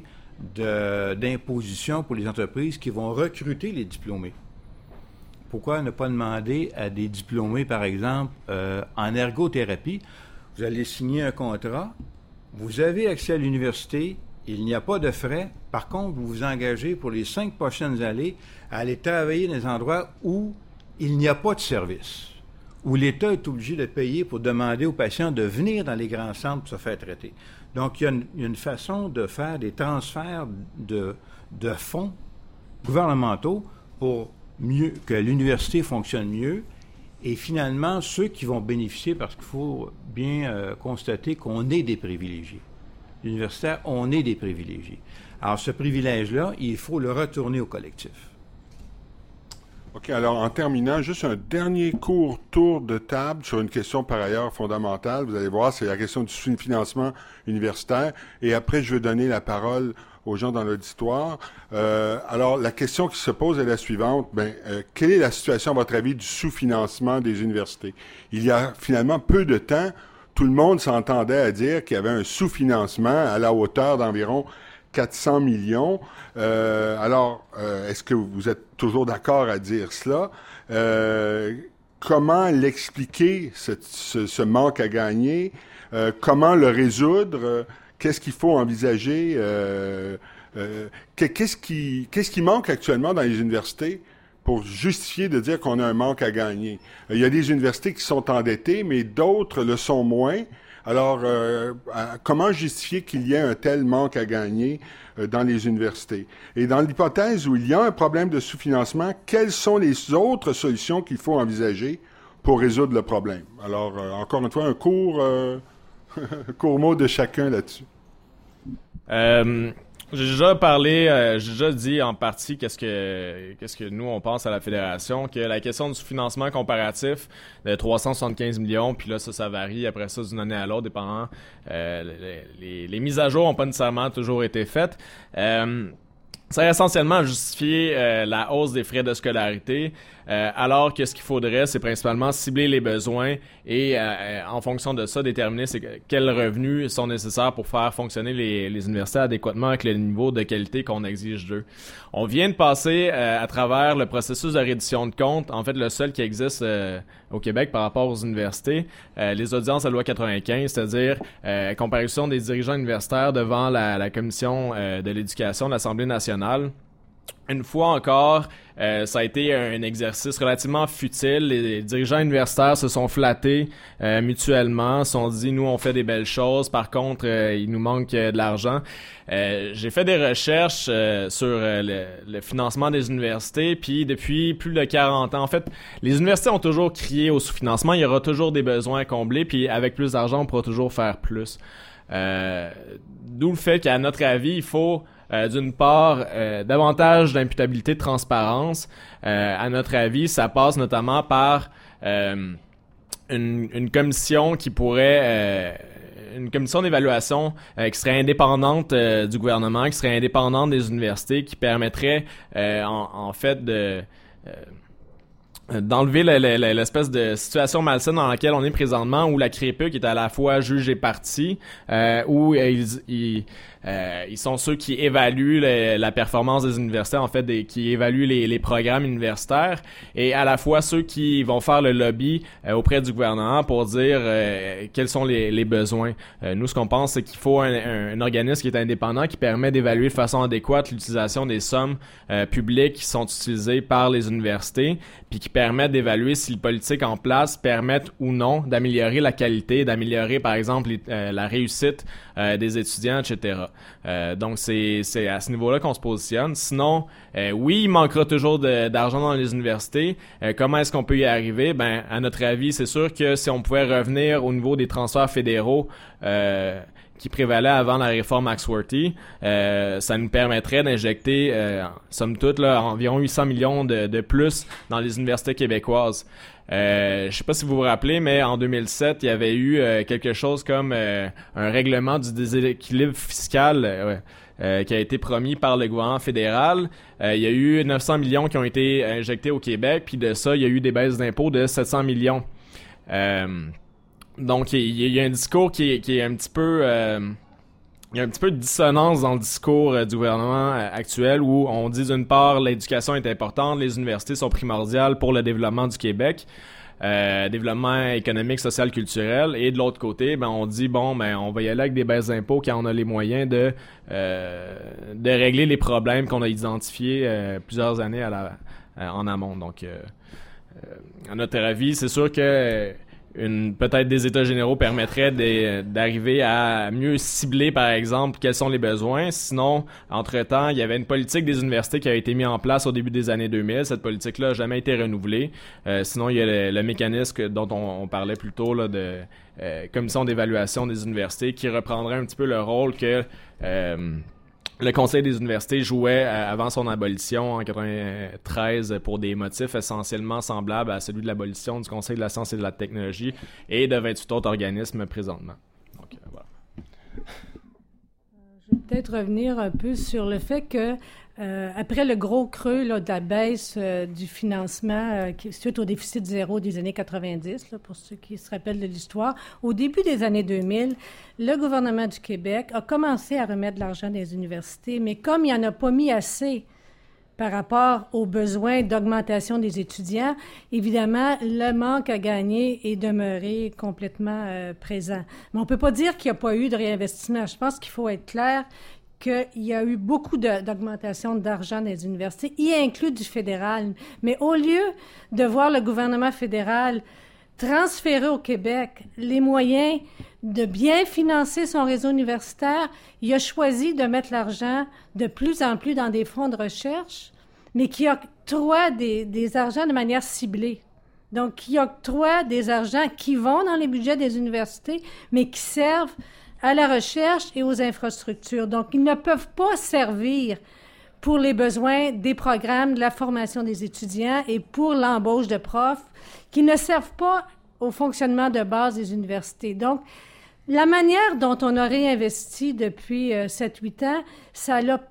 d'imposition pour les entreprises qui vont recruter les diplômés? Pourquoi ne pas demander à des diplômés, par exemple, en ergothérapie, vous allez signer un contrat, vous avez accès à l'université, il n'y a pas de frais, par contre, vous vous engagez pour les 5 prochaines années à aller travailler dans des endroits où il n'y a pas de service, où l'État est obligé de payer pour demander aux patients de venir dans les grands centres pour se faire traiter. Donc, il y a une façon de faire des transferts de fonds gouvernementaux pour que l'université fonctionne mieux, et finalement, ceux qui vont bénéficier, parce qu'il faut bien constater qu'on est des privilégiés. L'universitaire, on est des privilégiés. Alors, ce privilège-là, il faut le retourner au collectif. OK, alors en terminant, juste un dernier court tour de table sur une question par ailleurs fondamentale. Vous allez voir, c'est la question du financement universitaire. Et après, je vais donner la parole aux gens dans l'auditoire. Alors, la question qui se pose est la suivante. Quelle est la situation, à votre avis, du sous-financement des universités? Il y a finalement peu de temps, tout le monde s'entendait à dire qu'il y avait un sous-financement à la hauteur d'environ 400 millions. Est-ce que vous êtes toujours d'accord à dire cela? Comment l'expliquer, ce manque à gagner? Comment le résoudre? Qu'est-ce qu'il faut envisager? Qu'est-ce qui manque actuellement dans les universités pour justifier de dire qu'on a un manque à gagner? Il y a des universités qui sont endettées, mais d'autres le sont moins. Alors, comment justifier qu'il y ait un tel manque à gagner dans les universités? Et dans l'hypothèse où il y a un problème de sous-financement, quelles sont les autres solutions qu'il faut envisager pour résoudre le problème? Alors, encore une fois, un court mot de chacun là-dessus. J'ai déjà parlé, j'ai déjà dit en partie qu'est-ce que nous on pense à la fédération, que la question du sous-financement comparatif de 375 millions, puis là ça varie après ça d'une année à l'autre, dépendant les mises à jour n'ont pas nécessairement toujours été faites. sert essentiellement à justifier la hausse des frais de scolarité, alors que ce qu'il faudrait, c'est principalement cibler les besoins et en fonction de ça, déterminer quels revenus sont nécessaires pour faire fonctionner les universités adéquatement avec le niveau de qualité qu'on exige d'eux. On vient de passer à travers le processus de reddition de comptes, en fait le seul qui existe au Québec par rapport aux universités, les audiences à loi 95, c'est-à-dire comparution des dirigeants universitaires devant la commission de l'éducation de l'Assemblée nationale. Une fois encore, ça a été un exercice relativement futile. Les dirigeants universitaires se sont flattés mutuellement, se sont dit « nous, on fait des belles choses, par contre, il nous manque de l'argent ». J'ai fait des recherches sur le financement des universités, puis depuis plus de 40 ans, en fait, les universités ont toujours crié au sous-financement, il y aura toujours des besoins à combler, puis avec plus d'argent, on pourra toujours faire plus. D'où le fait qu'à notre avis, il faut d'une part, davantage d'imputabilité de transparence. À notre avis, ça passe notamment par une commission qui pourrait... une commission d'évaluation qui serait indépendante du gouvernement, qui serait indépendante des universités, qui permettrait en fait d'enlever l'espèce de situation malsaine dans laquelle on est présentement, où la CREPUQ est à la fois juge et partie, où ils sont ceux qui évaluent la performance des universités, en fait, qui évaluent les programmes universitaires, et à la fois ceux qui vont faire le lobby auprès du gouvernement pour dire quels sont les besoins. Nous, ce qu'on pense, c'est qu'il faut un organisme qui est indépendant, qui permet d'évaluer de façon adéquate l'utilisation des sommes publiques qui sont utilisées par les universités, puis qui permettent d'évaluer si les politiques en place permettent ou non d'améliorer la qualité, d'améliorer, par exemple, la réussite des étudiants, etc. Donc, c'est à ce niveau-là qu'on se positionne. Sinon, oui, il manquera toujours d'argent dans les universités. Comment est-ce qu'on peut y arriver? Ben, à notre avis, c'est sûr que si on pouvait revenir au niveau des transferts fédéraux qui prévalait avant la réforme Axworthy, ça nous permettrait d'injecter, somme toute, là, environ 800 millions de plus dans les universités québécoises. Je sais pas si vous vous rappelez, mais en 2007, il y avait eu quelque chose comme un règlement du déséquilibre fiscal qui a été promis par le gouvernement fédéral. Il y a eu 900 millions qui ont été injectés au Québec, puis de ça, il y a eu des baisses d'impôts de 700 millions. Donc, il y a un discours qui est un petit peu... il y a un petit peu de dissonance dans le discours du gouvernement actuel, où on dit d'une part l'éducation est importante, les universités sont primordiales pour le développement du Québec, développement économique, social, culturel, et de l'autre côté, ben on dit on va y aller avec des baisses d'impôts quand on a les moyens de régler les problèmes qu'on a identifiés plusieurs années en amont. Donc, à notre avis, c'est sûr que peut-être des états généraux permettraient d'arriver à mieux cibler, par exemple, quels sont les besoins. Sinon, entre-temps, il y avait une politique des universités qui a été mise en place au début des années 2000. Cette politique-là n'a jamais été renouvelée. Sinon, il y a le mécanisme dont on parlait plus tôt, là, de commission d'évaluation des universités, qui reprendrait un petit peu le rôle que le Conseil des universités jouait avant son abolition en 1993 pour des motifs essentiellement semblables à celui de l'abolition du Conseil de la science et de la technologie et de 28 autres organismes présentement. Donc, voilà. Je vais peut-être revenir un peu sur le fait que après le gros creux là, de la baisse du financement suite au déficit zéro des années 90, là, pour ceux qui se rappellent de l'histoire, au début des années 2000, le gouvernement du Québec a commencé à remettre de l'argent dans les universités, mais comme il n'y en a pas mis assez par rapport aux besoins d'augmentation des étudiants, évidemment, le manque à gagner est demeuré complètement présent. Mais on ne peut pas dire qu'il n'y a pas eu de réinvestissement. Je pense qu'il faut être clair qu'il y a eu beaucoup d'augmentation d'argent dans les universités, y inclus du fédéral. Mais au lieu de voir le gouvernement fédéral transférer au Québec les moyens de bien financer son réseau universitaire, il a choisi de mettre l'argent de plus en plus dans des fonds de recherche, mais qui octroient des argents de manière ciblée. Donc, qui octroient des argents qui vont dans les budgets des universités, mais qui servent à la recherche et aux infrastructures. Donc, ils ne peuvent pas servir pour les besoins des programmes de la formation des étudiants et pour l'embauche de profs, qui ne servent pas au fonctionnement de base des universités. Donc, la manière dont on a réinvesti depuis 7-8 ans, ça a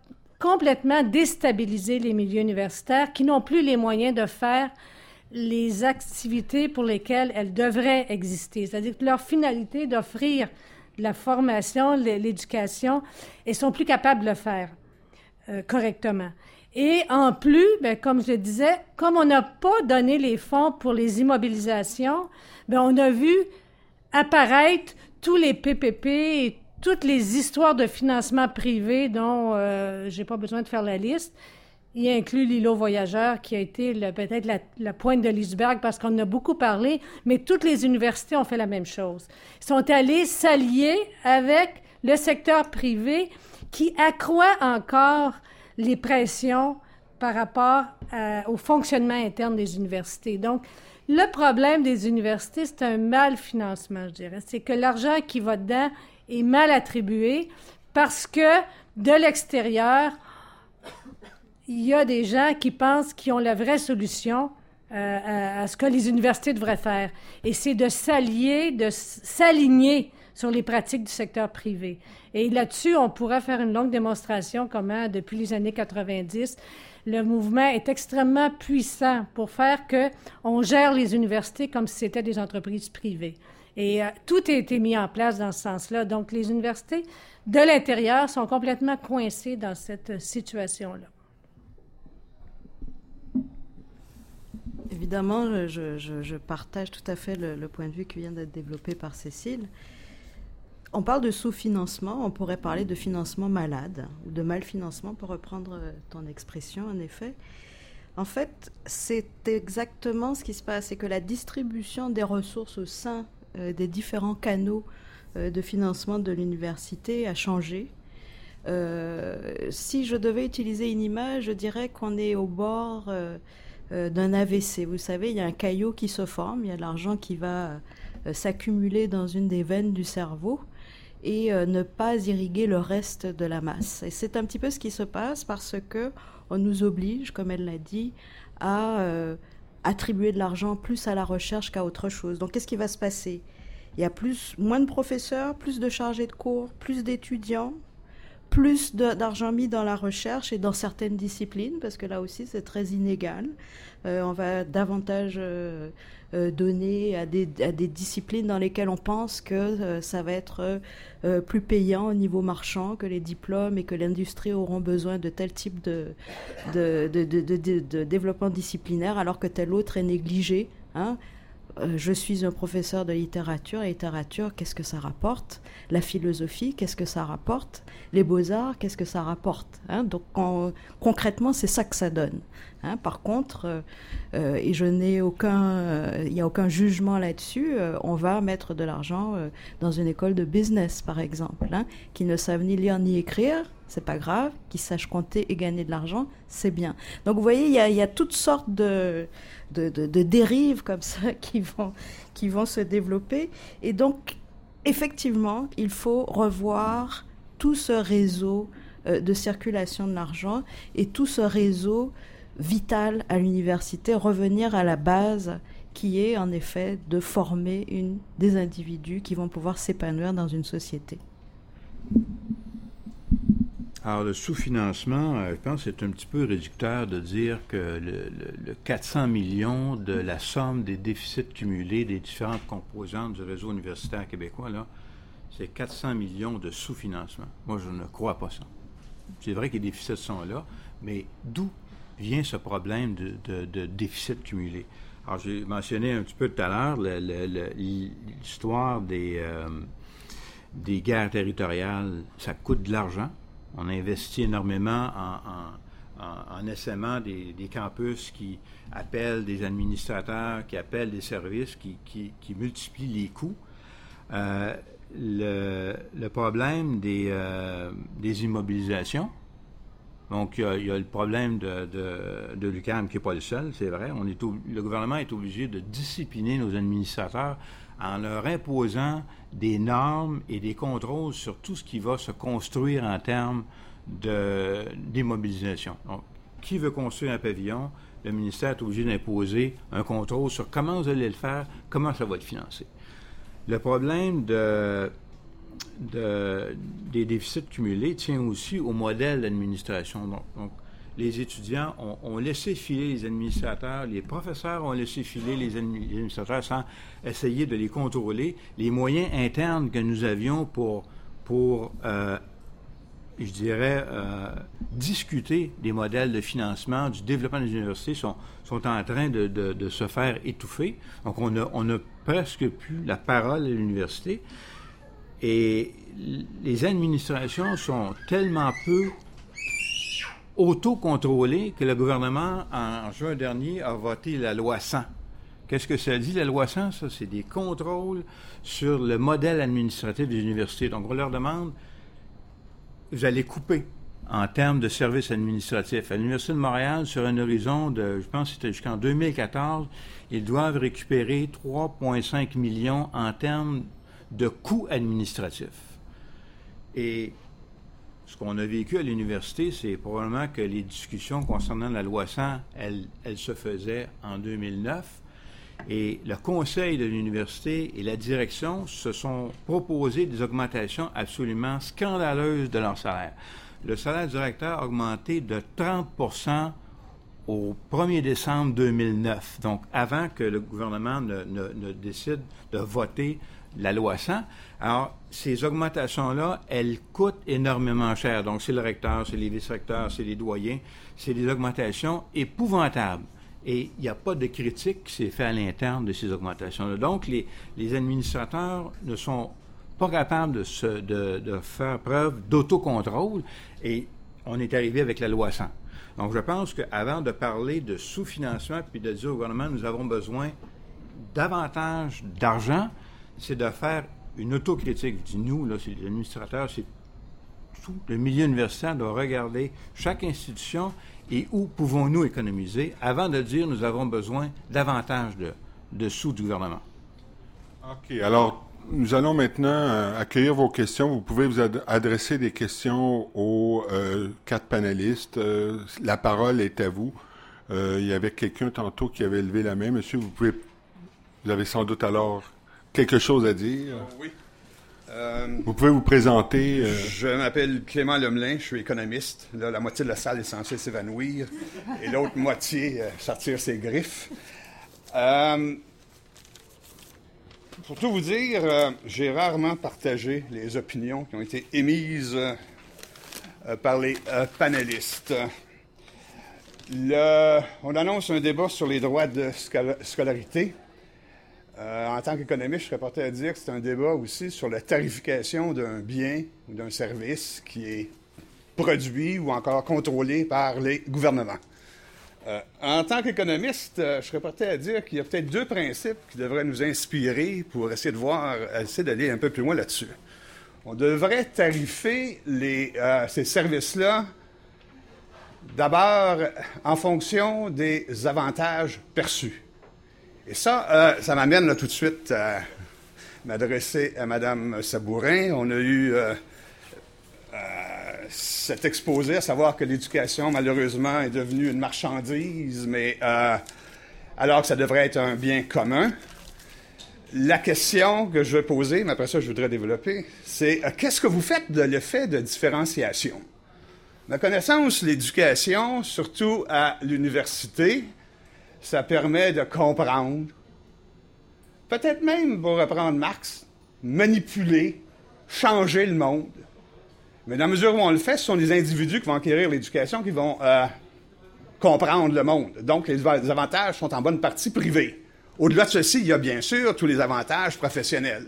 complètement déstabiliser les milieux universitaires qui n'ont plus les moyens de faire les activités pour lesquelles elles devraient exister. C'est-à-dire que leur finalité d'offrir la formation, l'éducation, ils sont plus capables de le faire correctement. Et en plus, bien, comme je le disais, comme on n'a pas donné les fonds pour les immobilisations, bien, on a vu apparaître tous les PPP et toutes les histoires de financement privé dont j'ai pas besoin de faire la liste. Il inclut l'îlot voyageur qui a été peut-être la pointe de l'iceberg parce qu'on en a beaucoup parlé, mais toutes les universités ont fait la même chose. Ils sont allés s'allier avec le secteur privé qui accroît encore les pressions par rapport au fonctionnement interne des universités. Donc, le problème des universités, c'est un mal-financement, je dirais. C'est que l'argent qui va dedans est mal attribué parce que de l'extérieur, il y a des gens qui pensent qu'ils ont la vraie solution à ce que les universités devraient faire. Et c'est de s'aligner sur les pratiques du secteur privé. Et là-dessus, on pourrait faire une longue démonstration comment, depuis les années 90, le mouvement est extrêmement puissant pour faire qu'on gère les universités comme si c'était des entreprises privées. Et tout a été mis en place dans ce sens-là. Donc, les universités de l'intérieur sont complètement coincées dans cette situation-là. Évidemment, je partage tout à fait le point de vue qui vient d'être développé par Cécile. On parle de sous-financement, on pourrait parler de financement malade ou de mal-financement, pour reprendre ton expression, en effet. En fait, c'est exactement ce qui se passe, c'est que la distribution des ressources au sein des différents canaux de financement de l'université a changé. Si je devais utiliser une image, je dirais qu'on est au bord d'un AVC. Vous savez, il y a un caillot qui se forme, il y a de l'argent qui va s'accumuler dans une des veines du cerveau et ne pas irriguer le reste de la masse. Et c'est un petit peu ce qui se passe parce que on nous oblige, comme elle l'a dit, à attribuer de l'argent plus à la recherche qu'à autre chose. Donc, qu'est-ce qui va se passer? Il y a moins de professeurs, plus de chargés de cours, plus d'étudiants, plus d'argent mis dans la recherche et dans certaines disciplines, parce que là aussi, c'est très inégal. On va davantage donner à des disciplines dans lesquelles on pense que ça va être plus payant au niveau marchand, que les diplômes et que l'industrie auront besoin de tel type de développement disciplinaire, alors que tel autre est négligé, hein. Je suis un professeur de littérature. La littérature, qu'est-ce que ça rapporte? La philosophie, qu'est-ce que ça rapporte? Les beaux-arts, qu'est-ce que ça rapporte, hein? Donc, concrètement, c'est ça que ça donne, hein? Par contre, et il n'y a aucun jugement là-dessus, on va mettre de l'argent dans une école de business, par exemple, hein, qui ne savent ni lire ni écrire. C'est pas grave, qui sachent compter et gagner de l'argent, c'est bien. Donc, vous voyez, il y a toutes sortes de dérives comme ça qui vont se développer. Et donc, effectivement, il faut revoir tout ce réseau de circulation de l'argent et tout ce réseau vital à l'université, revenir à la base qui est, en effet, de former des individus qui vont pouvoir s'épanouir dans une société. Alors, le sous-financement, je pense que c'est un petit peu réducteur de dire que le 400 millions de la somme des déficits cumulés des différentes composantes du réseau universitaire québécois, là, c'est 400 millions de sous-financement. Moi, je ne crois pas ça. C'est vrai que les déficits sont là, mais d'où vient ce problème de déficit cumulé? Alors, j'ai mentionné un petit peu tout à l'heure l'histoire des guerres territoriales. Ça coûte de l'argent. On investit énormément en essaimant des campus qui appellent des administrateurs, qui appellent des services, qui multiplient les coûts. Le problème des immobilisations. Donc, il y a le problème de l'UQAM qui n'est pas le seul, c'est vrai. Le gouvernement est obligé de discipliner nos administrateurs en leur imposant des normes et des contrôles sur tout ce qui va se construire en termes d'immobilisation. Donc, qui veut construire un pavillon? Le ministère est obligé d'imposer un contrôle sur comment vous allez le faire, comment ça va être financé. Le problème des déficits cumulés tient aussi au modèle d'administration. Donc les étudiants ont laissé filer les administrateurs, les professeurs ont laissé filer les administrateurs sans essayer de les contrôler. Les moyens internes que nous avions pour je dirais, discuter des modèles de financement, du développement des universités sont en train de se faire étouffer. Donc, on a presque plus la parole à l'université. Et les administrations sont tellement peu autocontrôlées que le gouvernement, en juin dernier, a voté la loi 100. Qu'est-ce que ça dit, la loi 100? Ça, c'est des contrôles sur le modèle administratif des universités. Donc, on leur demande, vous allez couper en termes de services administratifs. À l'Université de Montréal, sur un horizon de, je pense que c'était jusqu'en 2014, ils doivent récupérer 3,5 millions en termes de coûts administratifs. Et ce qu'on a vécu à l'université, c'est probablement que les discussions concernant la loi 100, elles se faisaient en 2009. Et le conseil de l'université et la direction se sont proposés des augmentations absolument scandaleuses de leur salaire. Le salaire du directeur a augmenté de 30% au 1er décembre 2009, donc avant que le gouvernement ne décide de voter la loi 100. Alors, ces augmentations-là, elles coûtent énormément cher. Donc, c'est le recteur, c'est les vice-recteurs, c'est les doyens. C'est des augmentations épouvantables. Et il n'y a pas de critique qui s'est faite à l'interne de ces augmentations-là. Donc, les administrateurs ne sont pas capables de faire preuve d'autocontrôle et on est arrivé avec la loi 100. Donc, je pense qu'avant de parler de sous-financement puis de dire au gouvernement nous avons besoin davantage d'argent, c'est de faire une autocritique. Je dis nous, là, c'est les administrateurs, c'est tout le milieu universitaire doit regarder chaque institution et où pouvons-nous économiser avant de dire nous avons besoin davantage de sous du gouvernement. OK. Alors, nous allons maintenant accueillir vos questions. Vous pouvez vous adresser des questions aux 4 panélistes. La parole est à vous. Il y avait quelqu'un tantôt qui avait levé la main. Monsieur, vous avez sans doute alors quelque chose à dire. Oui. Vous pouvez vous présenter. Je m'appelle Clément Lemelin, je suis économiste. Là, la moitié de la salle est censée s'évanouir et l'autre moitié sortir ses griffes. Pour tout vous dire, j'ai rarement partagé les opinions qui ont été émises par les panélistes. On annonce un débat sur les droits de scolarité. En tant qu'économiste, je serais porté à dire que c'est un débat aussi sur la tarification d'un bien ou d'un service qui est produit ou encore contrôlé par les gouvernements. En tant qu'économiste, je serais porté à dire qu'il y a peut-être 2 principes qui devraient nous inspirer pour essayer d'aller un peu plus loin là-dessus. On devrait tarifer ces services-là d'abord en fonction des avantages perçus. Et ça m'amène là, tout de suite à m'adresser à Mme Sabourin. On a eu cet exposé à savoir que l'éducation, malheureusement, est devenue une marchandise, mais alors que ça devrait être un bien commun. La question que je vais poser, mais après ça, je voudrais développer, c'est qu'est-ce que vous faites de l'effet de différenciation? Ma connaissance, l'éducation, surtout à l'université, ça permet de comprendre, peut-être même, pour reprendre Marx, manipuler, changer le monde. Mais dans la mesure où on le fait, ce sont les individus qui vont acquérir l'éducation qui vont comprendre le monde. Donc, les avantages sont en bonne partie privés. Au-delà de ceci, il y a bien sûr tous les avantages professionnels.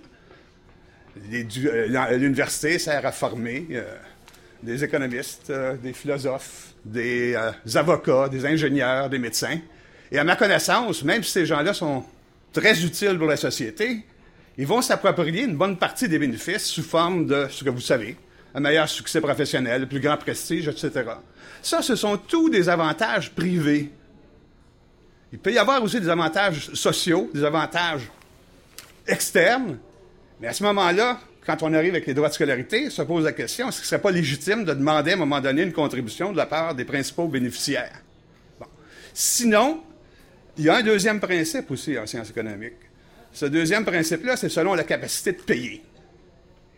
L'université sert à former des économistes, des philosophes, des avocats, des ingénieurs, des médecins. Et à ma connaissance, même si ces gens-là sont très utiles pour la société, ils vont s'approprier une bonne partie des bénéfices sous forme de ce que vous savez, un meilleur succès professionnel, le plus grand prestige, etc. Ça, ce sont tous des avantages privés. Il peut y avoir aussi des avantages sociaux, des avantages externes, mais à ce moment-là, quand on arrive avec les droits de scolarité, se pose la question, est-ce qu'il ne serait pas légitime de demander à un moment donné une contribution de la part des principaux bénéficiaires? Bon. Sinon, il y a un deuxième principe aussi en sciences économiques. Ce deuxième principe-là, c'est selon la capacité de payer.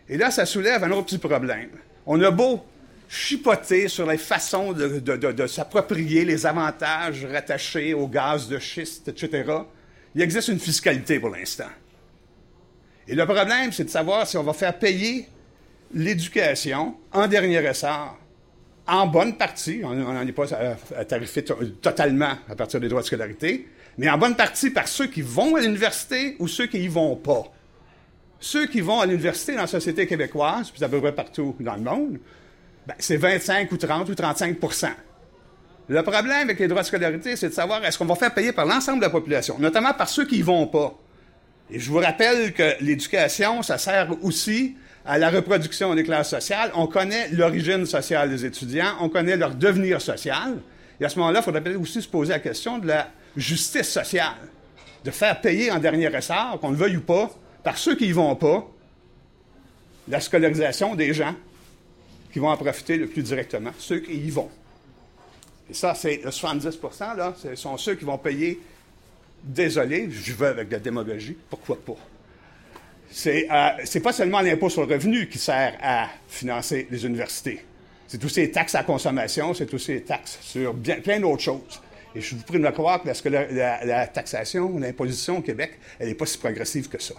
Et là, ça soulève un autre petit problème. On a beau chipoter sur les façons de s'approprier les avantages rattachés au gaz de schiste, etc., il existe une fiscalité pour l'instant. Et le problème, c'est de savoir si on va faire payer l'éducation en dernier ressort, en bonne partie, on n'en est pas à tarifer totalement à partir des droits de scolarité, mais en bonne partie par ceux qui vont à l'université ou ceux qui y vont pas. Ceux qui vont à l'université dans la société québécoise, puis à peu près partout dans le monde, ben, c'est 25 ou 30 ou 35 %. Le problème avec les droits de scolarité, c'est de savoir est-ce qu'on va faire payer par l'ensemble de la population, notamment par ceux qui y vont pas. Et je vous rappelle que l'éducation, ça sert aussi à la reproduction des classes sociales. On connaît l'origine sociale des étudiants, on connaît leur devenir social. Et à ce moment-là, il faudrait peut-être aussi se poser la question de la justice sociale, de faire payer en dernier ressort, qu'on le veuille ou pas, par ceux qui y vont pas, la scolarisation des gens qui vont en profiter le plus directement, ceux qui y vont. Et ça, c'est le 70 % là, ce sont ceux qui vont payer. Désolé, je vais avec de la démagogie, pourquoi pas? C'est pas seulement l'impôt sur le revenu qui sert à financer les universités. C'est aussi les taxes à la consommation, c'est aussi les taxes sur plein d'autres choses. Et je vous prie de me croire que la taxation, l'imposition au Québec, elle n'est pas si progressive que ça.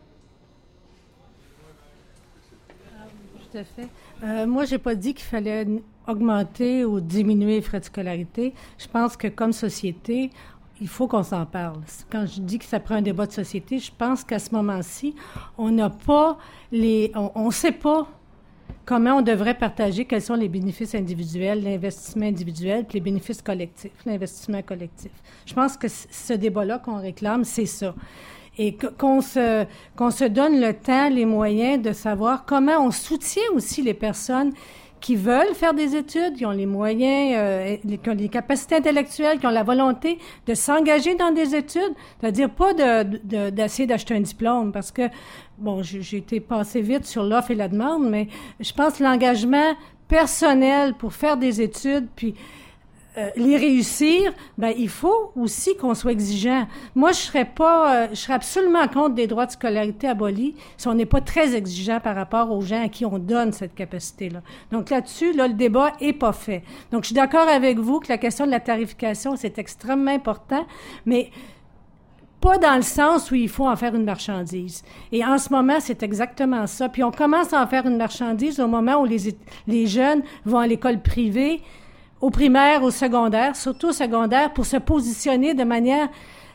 Tout à fait. Moi, je n'ai pas dit qu'il fallait augmenter ou diminuer les frais de scolarité. Je pense que comme société, il faut qu'on s'en parle. Quand je dis que ça prend un débat de société, je pense qu'à ce moment-ci, on n'a pas on sait pas comment on devrait partager quels sont les bénéfices individuels, l'investissement individuel, puis les bénéfices collectifs, l'investissement collectif. Je pense que ce débat-là qu'on réclame, c'est ça. Et qu'on se donne le temps, les moyens de savoir comment on soutient aussi les personnes qui veulent faire des études, qui ont les moyens, qui ont les capacités intellectuelles, qui ont la volonté de s'engager dans des études, c'est-à-dire pas d'essayer d'acheter un diplôme, parce que, bon, j'ai été passé vite sur l'offre et la demande, mais je pense que l'engagement personnel pour faire des études, puis les réussir, ben il faut aussi qu'on soit exigeant. Moi, je serais absolument contre des droits de scolarité abolis si on n'est pas très exigeant par rapport aux gens à qui on donne cette capacité-là. Donc là-dessus, le débat est pas fait. Donc je suis d'accord avec vous que la question de la tarification, c'est extrêmement important, mais pas dans le sens où il faut en faire une marchandise. Et en ce moment, c'est exactement ça. Puis on commence à en faire une marchandise au moment où les jeunes vont à l'école privée, au primaire, au secondaire, surtout au secondaire, pour se positionner de manière,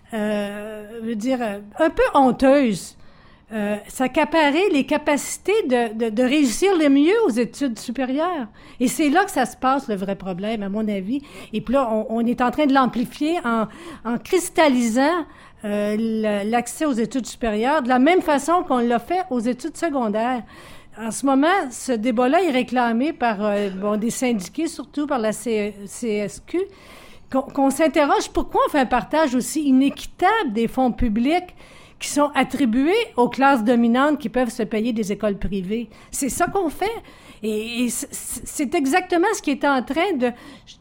un peu honteuse. S'accaparer les capacités de réussir le mieux aux études supérieures. Et c'est là que ça se passe, le vrai problème, à mon avis. Et puis là, on est en train de l'amplifier en cristallisant l'accès aux études supérieures de la même façon qu'on l'a fait aux études secondaires. En ce moment, ce débat-là est réclamé par des syndiqués, surtout par la CSQ, qu'on s'interroge pourquoi on fait un partage aussi inéquitable des fonds publics qui sont attribués aux classes dominantes qui peuvent se payer des écoles privées. C'est ça qu'on fait. Et c'est exactement ce qui est en train de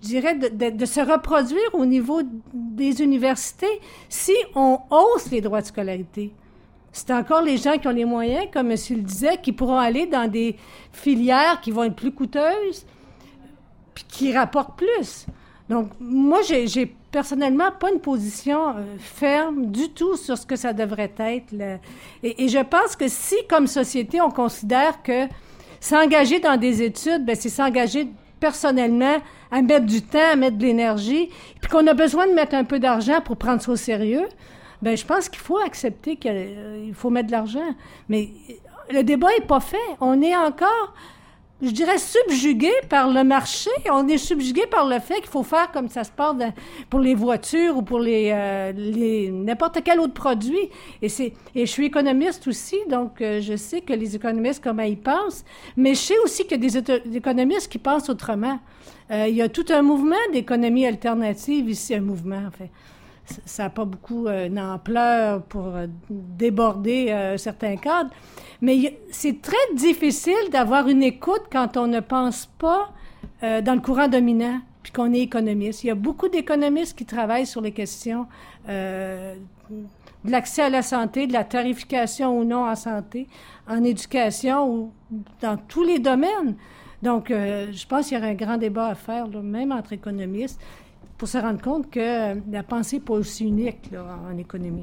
se reproduire au niveau des universités si on hausse les droits de scolarité. C'est encore les gens qui ont les moyens, comme monsieur le disait, qui pourront aller dans des filières qui vont être plus coûteuses, puis qui rapportent plus. Donc, moi, j'ai personnellement pas une position ferme du tout sur ce que ça devrait être. Et je pense que si, comme société, on considère que s'engager dans des études, ben c'est s'engager personnellement à mettre du temps, à mettre de l'énergie, puis qu'on a besoin de mettre un peu d'argent pour prendre ça au sérieux, ben je pense qu'il faut accepter qu'il faut mettre de l'argent. Mais le débat est pas fait. On est encore, je dirais, subjugué par le marché. On est subjugué par le fait qu'il faut faire comme ça se passe pour les voitures ou pour les n'importe quel autre produit. Et je suis économiste aussi, donc je sais que les économistes, comment ils pensent, mais je sais aussi qu'il y a des économistes qui pensent autrement. Il y a tout un mouvement d'économie alternative ici, un mouvement, en fait. Ça n'a pas beaucoup d'ampleur pour déborder certains cadres. Mais c'est très difficile d'avoir une écoute quand on ne pense pas dans le courant dominant, puis qu'on est économiste. Il y a beaucoup d'économistes qui travaillent sur les questions de l'accès à la santé, de la tarification ou non en santé, en éducation ou dans tous les domaines. Donc, je pense qu'il y aurait un grand débat à faire, là, même entre économistes, pour se rendre compte que la pensée n'est pas aussi unique là, en économie.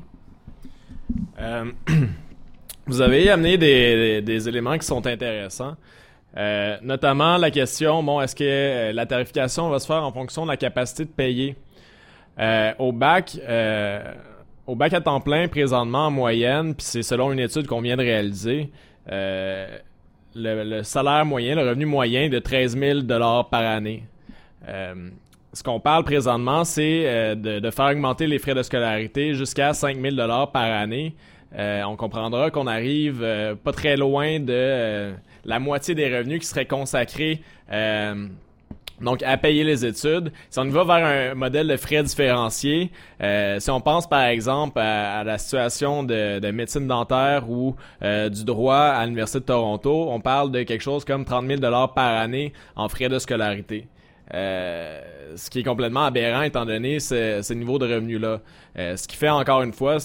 Vous avez amené des éléments qui sont intéressants. Notamment la question, bon, est-ce que la tarification va se faire en fonction de la capacité de payer? Au bac à temps plein, présentement, en moyenne, puis c'est selon une étude qu'on vient de réaliser, le salaire moyen, le revenu moyen est de 13 000 $ par année. Ce qu'on parle présentement, c'est de faire augmenter les frais de scolarité jusqu'à 5 000 $ par année. On comprendra qu'on arrive pas très loin de la moitié des revenus qui seraient consacrés donc à payer les études. Si on y va vers un modèle de frais différenciés, si on pense par exemple à la situation de médecine dentaire ou du droit à l'Université de Toronto, on parle de quelque chose comme 30 000 $ par année en frais de scolarité. Ce qui est complètement aberrant étant donné ce niveau de revenus-là. Ce qui fait encore une fois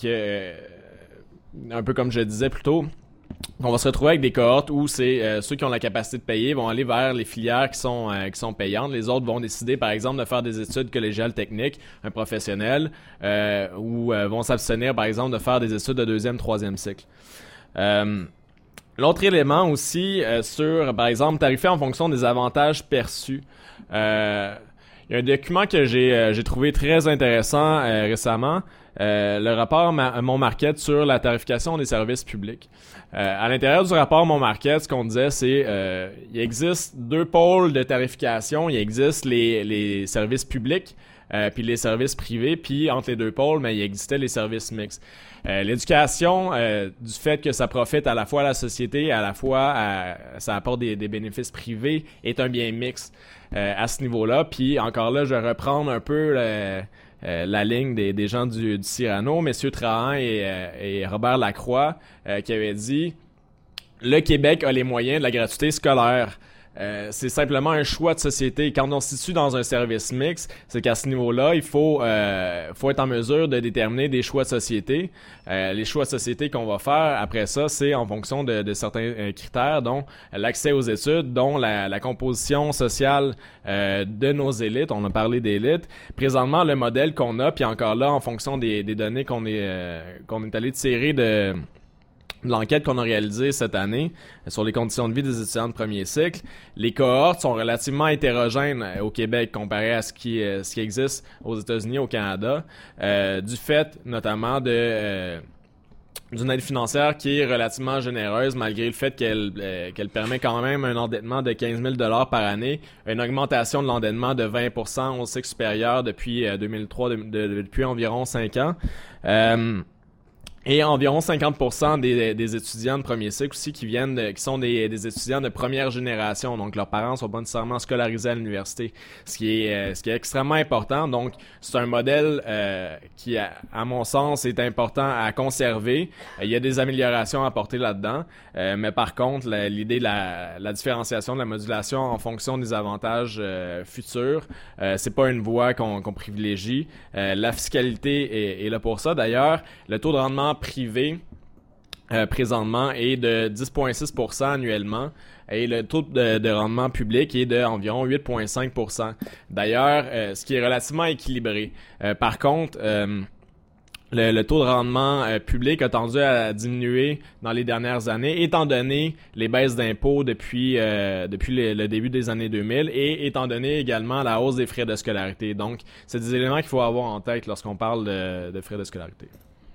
un peu comme je le disais plus tôt, on va se retrouver avec des cohortes où c'est ceux qui ont la capacité de payer vont aller vers les filières qui sont payantes. Les autres vont décider, par exemple, de faire des études collégiales techniques, un professionnel, ou vont s'abstenir, par exemple, de faire des études de 2e, 3e cycle. L'autre élément aussi sur, par exemple, tarifer en fonction des avantages perçus. Il y a un document que j'ai trouvé très intéressant récemment, le rapport Mon Market sur la tarification des services publics. À l'intérieur du rapport Mon Market, ce qu'on disait, c'est il existe 2 pôles de tarification. Il existe les services publics puis les services privés, puis entre les 2 pôles, mais il existait les services mixtes. L'éducation, du fait que ça profite à la fois à la société, à la fois ça apporte des bénéfices privés, est un bien mixte à ce niveau-là. Puis encore là, je vais reprendre un peu la ligne des gens du Cyrano, messieurs Trahan et Robert Lacroix, qui avaient dit « Le Québec a les moyens de la gratuité scolaire ». C'est simplement un choix de société. Quand on se situe dans un service mixte, c'est qu'à ce niveau-là, il faut être en mesure de déterminer des choix de société. Les choix de société qu'on va faire après ça, c'est en fonction de certains critères, dont l'accès aux études, dont la composition sociale de nos élites. On a parlé d'élites. Présentement, le modèle qu'on a, puis encore là, en fonction des données qu'on est allé tirer de l'enquête qu'on a réalisée cette année sur les conditions de vie des étudiants de premier cycle, les cohortes sont relativement hétérogènes au Québec comparé à ce qui existe aux États-Unis et au Canada, du fait notamment d'une aide financière qui est relativement généreuse malgré le fait qu'elle permet quand même un endettement de 15 000 $ par année, une augmentation de l'endettement de 20% au cycle supérieur depuis 2003, depuis environ 5 ans. Et environ 50% des étudiants de premier cycle aussi qui sont des étudiants de première génération, donc leurs parents sont pas nécessairement scolarisés à l'université, ce qui est extrêmement important. Donc c'est un modèle qui, à mon sens, est important à conserver. Il y a des améliorations à apporter là-dedans, mais par contre l'idée de la différenciation, de la modulation en fonction des avantages futurs, c'est pas une voie qu'on privilégie. La fiscalité est là pour ça. D'ailleurs, le taux de rendement privé présentement est de 10,6% annuellement et le taux de rendement public est de environ 8,5%. D'ailleurs, ce qui est relativement équilibré. Par contre, le taux de rendement public a tendu à diminuer dans les dernières années, étant donné les baisses d'impôts depuis le début des années 2000 et étant donné également la hausse des frais de scolarité. Donc, c'est des éléments qu'il faut avoir en tête lorsqu'on parle de frais de scolarité.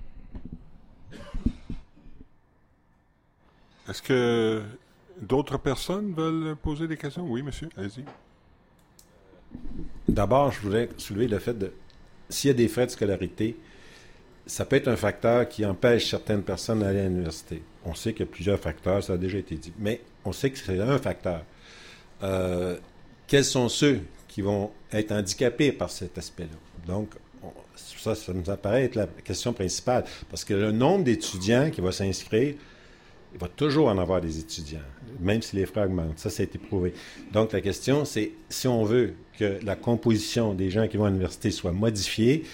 Est-ce que d'autres personnes veulent poser des questions? Oui, monsieur, allez-y. D'abord, je voudrais soulever le fait s'il y a des frais de scolarité, ça peut être un facteur qui empêche certaines personnes d'aller à l'université. On sait qu'il y a plusieurs facteurs, ça a déjà été dit, mais on sait que c'est un facteur. Quels sont ceux qui vont être handicapés par cet aspect-là? Donc, ça nous apparaît être la question principale, parce que le nombre d'étudiants qui va s'inscrire, il va toujours en avoir des étudiants, même si les frais augmentent. Ça a été prouvé. Donc, la question, c'est si on veut que la composition des gens qui vont à l'université soit modifiée,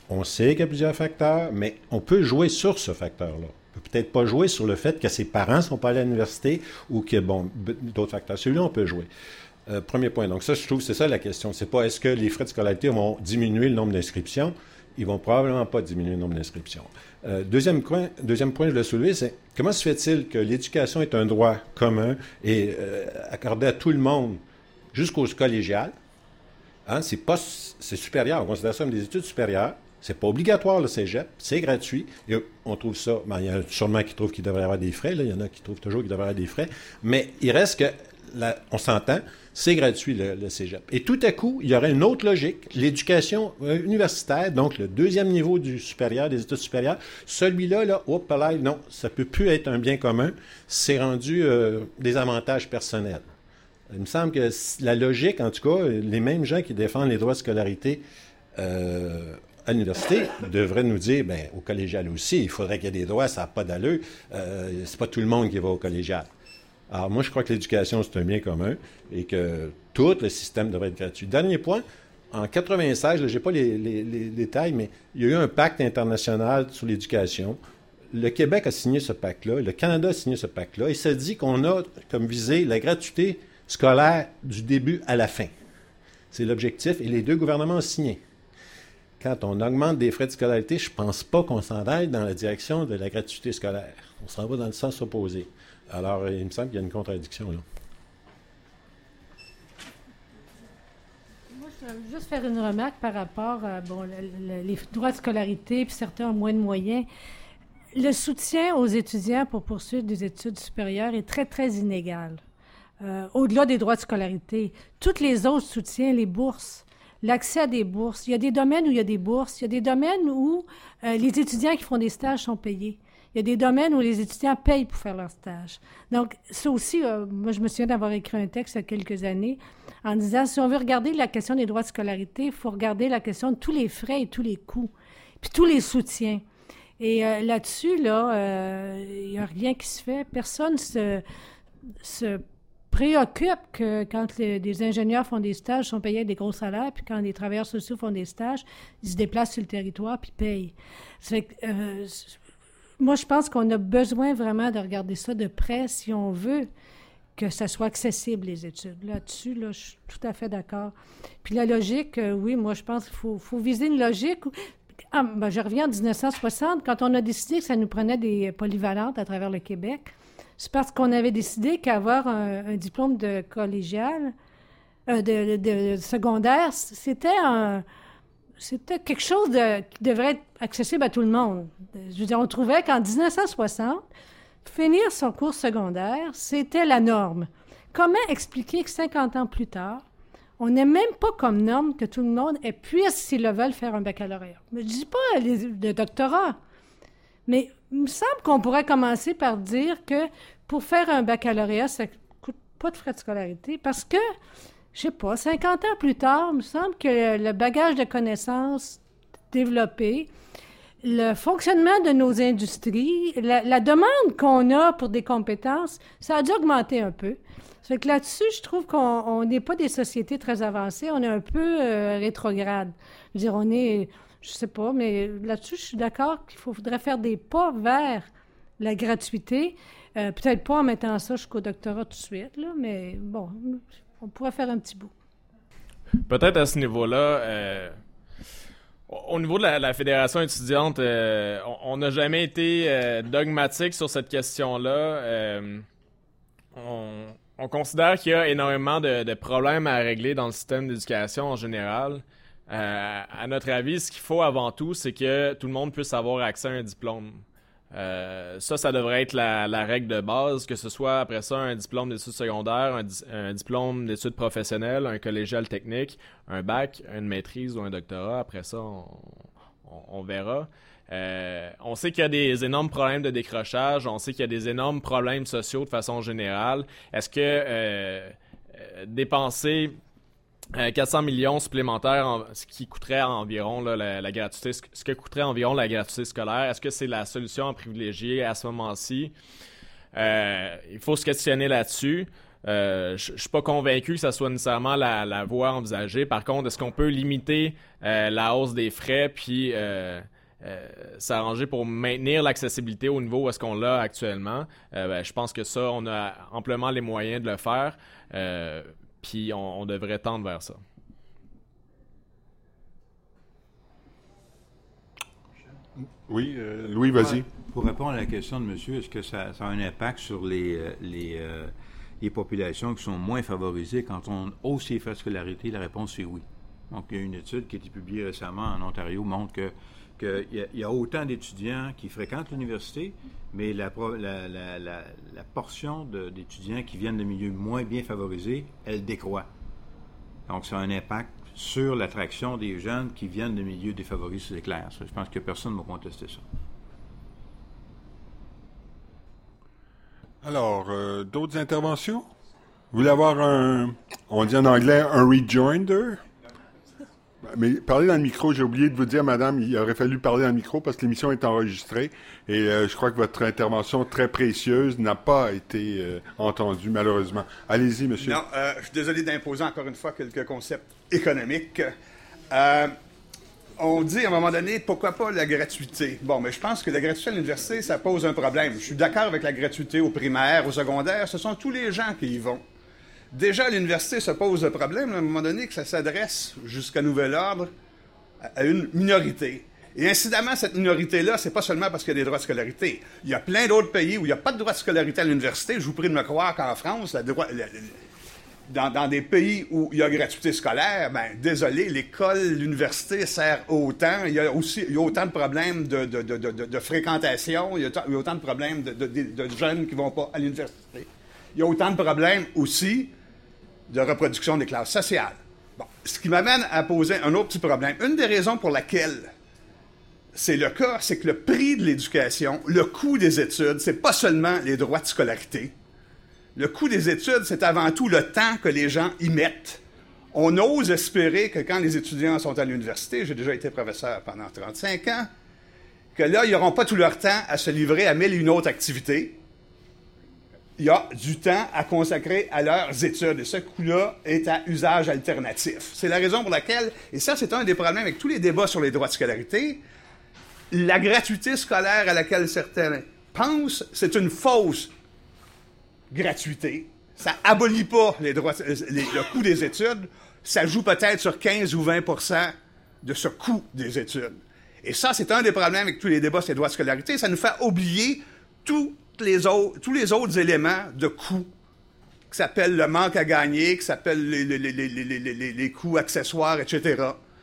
On sait qu'il y a plusieurs facteurs, mais on peut jouer sur ce facteur-là. On peut peut-être pas jouer sur le fait que ses parents ne sont pas allés à l'université ou que, d'autres facteurs. Celui-là, on peut jouer. Premier point. Donc ça, je trouve, c'est ça la question. C'est pas est-ce que les frais de scolarité vont diminuer le nombre d'inscriptions. Ils vont probablement pas diminuer le nombre d'inscriptions. Deuxième point, je voulais soulever, c'est comment se fait-il que l'éducation est un droit commun et accordé à tout le monde jusqu'au collégial? Hein, c'est supérieur. On considère ça comme des études supérieures. C'est pas obligatoire le cégep, c'est gratuit. Et on trouve ça. Il y en a sûrement qui trouvent qu'il devrait y avoir des frais. Là. Il y en a qui trouvent toujours qu'il devrait y avoir des frais. Mais il reste que, on s'entend, c'est gratuit le cégep. Et tout à coup, il y aurait une autre logique. L'éducation universitaire, donc le deuxième niveau du supérieur, des études supérieures, celui-là, non, ça peut plus être un bien commun. C'est rendu des avantages personnels. Il me semble que la logique, en tout cas, les mêmes gens qui défendent les droits de scolarité à l'université devraient nous dire, au collégial aussi, il faudrait qu'il y ait des droits, ça n'a pas d'allure. C'est pas tout le monde qui va au collégial. Alors, moi, je crois que l'éducation, c'est un bien commun et que tout le système devrait être gratuit. Dernier point, en 1996, je n'ai pas les détails, mais il y a eu un pacte international sur l'éducation. Le Québec a signé ce pacte-là, le Canada a signé ce pacte-là, et ça dit qu'on a comme visée la gratuité scolaire du début à la fin. C'est l'objectif, et les deux gouvernements ont signé. Quand on augmente des frais de scolarité, je ne pense pas qu'on s'en aille dans la direction de la gratuité scolaire. On s'en va dans le sens opposé. Alors, il me semble qu'il y a une contradiction là. Moi, je veux juste faire une remarque par rapport à les droits de scolarité, puis certains ont moins de moyens. Le soutien aux étudiants pour poursuivre des études supérieures est très, très inégal. Au-delà des droits de scolarité, tous les autres soutiens, les bourses, l'accès à des bourses. Il y a des domaines où il y a des bourses. Il y a des domaines où les étudiants qui font des stages sont payés. Il y a des domaines où les étudiants payent pour faire leur stage. Donc, ça aussi, moi, je me souviens d'avoir écrit un texte il y a quelques années en disant, si on veut regarder la question des droits de scolarité, il faut regarder la question de tous les frais et tous les coûts, puis tous les soutiens. Et là-dessus, il n'y a rien qui se fait. Personne se préoccupe que quand des ingénieurs font des stages, ils sont payés des gros salaires, puis quand des travailleurs sociaux font des stages, ils se déplacent sur le territoire puis payent. Ça fait que, moi, je pense qu'on a besoin vraiment de regarder ça de près si on veut que ça soit accessible, les études. Là-dessus, je suis tout à fait d'accord. Puis la logique, oui, moi, je pense qu'il faut viser une logique. Je reviens en 1960, quand on a décidé que ça nous prenait des polyvalentes à travers le Québec. C'est parce qu'on avait décidé qu'avoir un diplôme de collégial, de secondaire, c'était quelque chose qui devrait être accessible à tout le monde. Je veux dire, on trouvait qu'en 1960, finir son cours secondaire, c'était la norme. Comment expliquer que 50 ans plus tard, on n'est même pas comme norme que tout le monde puisse, s'ils le veulent, faire un baccalauréat? Je ne dis pas le doctorat, mais il me semble qu'on pourrait commencer par dire que pour faire un baccalauréat, ça ne coûte pas de frais de scolarité parce que, je sais pas, 50 ans plus tard, il me semble que le bagage de connaissances développé, le fonctionnement de nos industries, la demande qu'on a pour des compétences, ça a dû augmenter un peu. Ça fait que là-dessus, je trouve qu'on n'est pas des sociétés très avancées, on est un peu rétrograde. Je veux dire, on est, je sais pas, mais là-dessus, je suis d'accord qu'il faudrait faire des pas vers la gratuité. Peut-être pas en mettant ça jusqu'au doctorat tout de suite, là, mais bon, on pourrait faire un petit bout. Peut-être à ce niveau-là, au niveau de la fédération étudiante, on n'a jamais été dogmatique sur cette question-là. On considère qu'il y a énormément de problèmes à régler dans le système d'éducation en général. À notre avis, ce qu'il faut avant tout, c'est que tout le monde puisse avoir accès à un diplôme. Ça devrait être la règle de base, que ce soit après ça un diplôme d'études secondaires, un diplôme d'études professionnelles, un collégial technique, un bac, une maîtrise ou un doctorat. Après ça, on verra. On sait qu'il y a des énormes problèmes de décrochage, on sait qu'il y a des énormes problèmes sociaux de façon générale. Est-ce que dépenser 400 millions supplémentaires, ce qui coûterait environ la gratuité, ce que coûterait environ la gratuité scolaire, est-ce que c'est la solution à privilégier à ce moment-ci? Il faut se questionner là-dessus. je suis pas convaincu que ça soit nécessairement la voie envisagée. Par contre, est-ce qu'on peut limiter la hausse des frais puis s'arranger pour maintenir l'accessibilité au niveau où est-ce qu'on l'a actuellement? Je pense que ça, on a amplement les moyens de le faire. Puis on devrait tendre vers ça. Oui, Louis, vas-y. Pour répondre à la question de monsieur, est-ce que ça a un impact sur les populations qui sont moins favorisées quand on hausse les frais de scolarité? La réponse est oui. Donc, il y a une étude qui a été publiée récemment en Ontario montre qu'il y a autant d'étudiants qui fréquentent l'université, mais la portion d'étudiants qui viennent de milieux moins bien favorisés, elle décroît. Donc, ça a un impact sur l'attraction des jeunes qui viennent de milieux défavorisés, c'est clair. Ça, je pense que personne ne va contester ça. Alors, d'autres interventions? Vous voulez avoir on dit en anglais, un rejoinder? Mais parlez dans le micro, j'ai oublié de vous dire, madame, il aurait fallu parler dans le micro parce que l'émission est enregistrée et je crois que votre intervention très précieuse n'a pas été entendue, malheureusement. Allez-y, monsieur. Non, je suis désolé d'imposer encore une fois quelques concepts économiques. On dit à un moment donné, pourquoi pas la gratuité? Bon, mais je pense que la gratuité à l'université, ça pose un problème. Je suis d'accord avec la gratuité au primaire, au secondaire, ce sont tous les gens qui y vont. Déjà, à l'université, ça pose le problème, à un moment donné, que ça s'adresse, jusqu'à nouvel ordre, à une minorité. Et incidemment, cette minorité-là, c'est pas seulement parce qu'il y a des droits de scolarité. Il y a plein d'autres pays où il n'y a pas de droits de scolarité à l'université. Je vous prie de me croire qu'en France, dans des pays où il y a gratuité scolaire, désolé, l'école, l'université sert autant. Il y a autant de problèmes de fréquentation, il y a autant de problèmes de jeunes qui ne vont pas à l'université. Il y a autant de problèmes aussi de reproduction des classes sociales. Bon, ce qui m'amène à poser un autre petit problème. Une des raisons pour laquelle c'est le cas, c'est que le prix de l'éducation, le coût des études, c'est pas seulement les droits de scolarité. Le coût des études, c'est avant tout le temps que les gens y mettent. On ose espérer que quand les étudiants sont à l'université, j'ai déjà été professeur pendant 35 ans, que là, ils n'auront pas tout leur temps à se livrer à 1000 et une autres activités. Il y a du temps à consacrer à leurs études. Et ce coût-là est à usage alternatif. C'est la raison pour laquelle, et ça, c'est un des problèmes avec tous les débats sur les droits de scolarité, la gratuité scolaire à laquelle certains pensent, c'est une fausse gratuité. Ça abolit pas le coût des études. Ça joue peut-être sur 15 ou 20 % de ce coût des études. Et ça, c'est un des problèmes avec tous les débats sur les droits de scolarité. Ça nous fait oublier tous les autres éléments de coût qui s'appellent le manque à gagner, qui s'appellent les coûts accessoires, etc.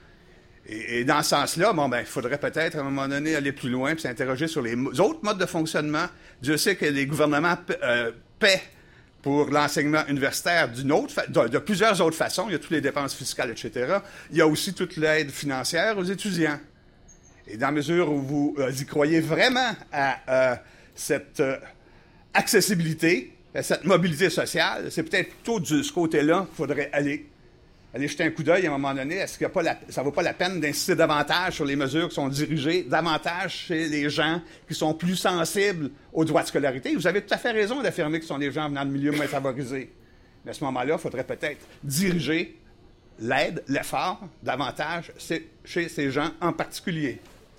Et dans ce sens-là, il faudrait peut-être à un moment donné aller plus loin et s'interroger sur les autres modes de fonctionnement. Je sais que les gouvernements paient pour l'enseignement universitaire de plusieurs autres façons. Il y a toutes les dépenses fiscales, etc. Il y a aussi toute l'aide financière aux étudiants. Et dans la mesure où vous y croyez vraiment à cette accessibilité, cette mobilité sociale, c'est peut-être plutôt de ce côté-là qu'il faudrait aller jeter un coup d'œil à un moment donné. Est-ce que ça ne vaut pas la peine d'insister davantage sur les mesures qui sont dirigées, davantage chez les gens qui sont plus sensibles aux droits de scolarité? Vous avez tout à fait raison d'affirmer que ce sont des gens venant de milieux moins favorisés. Mais à ce moment-là, il faudrait peut-être diriger l'aide, l'effort, davantage chez ces gens en particulier.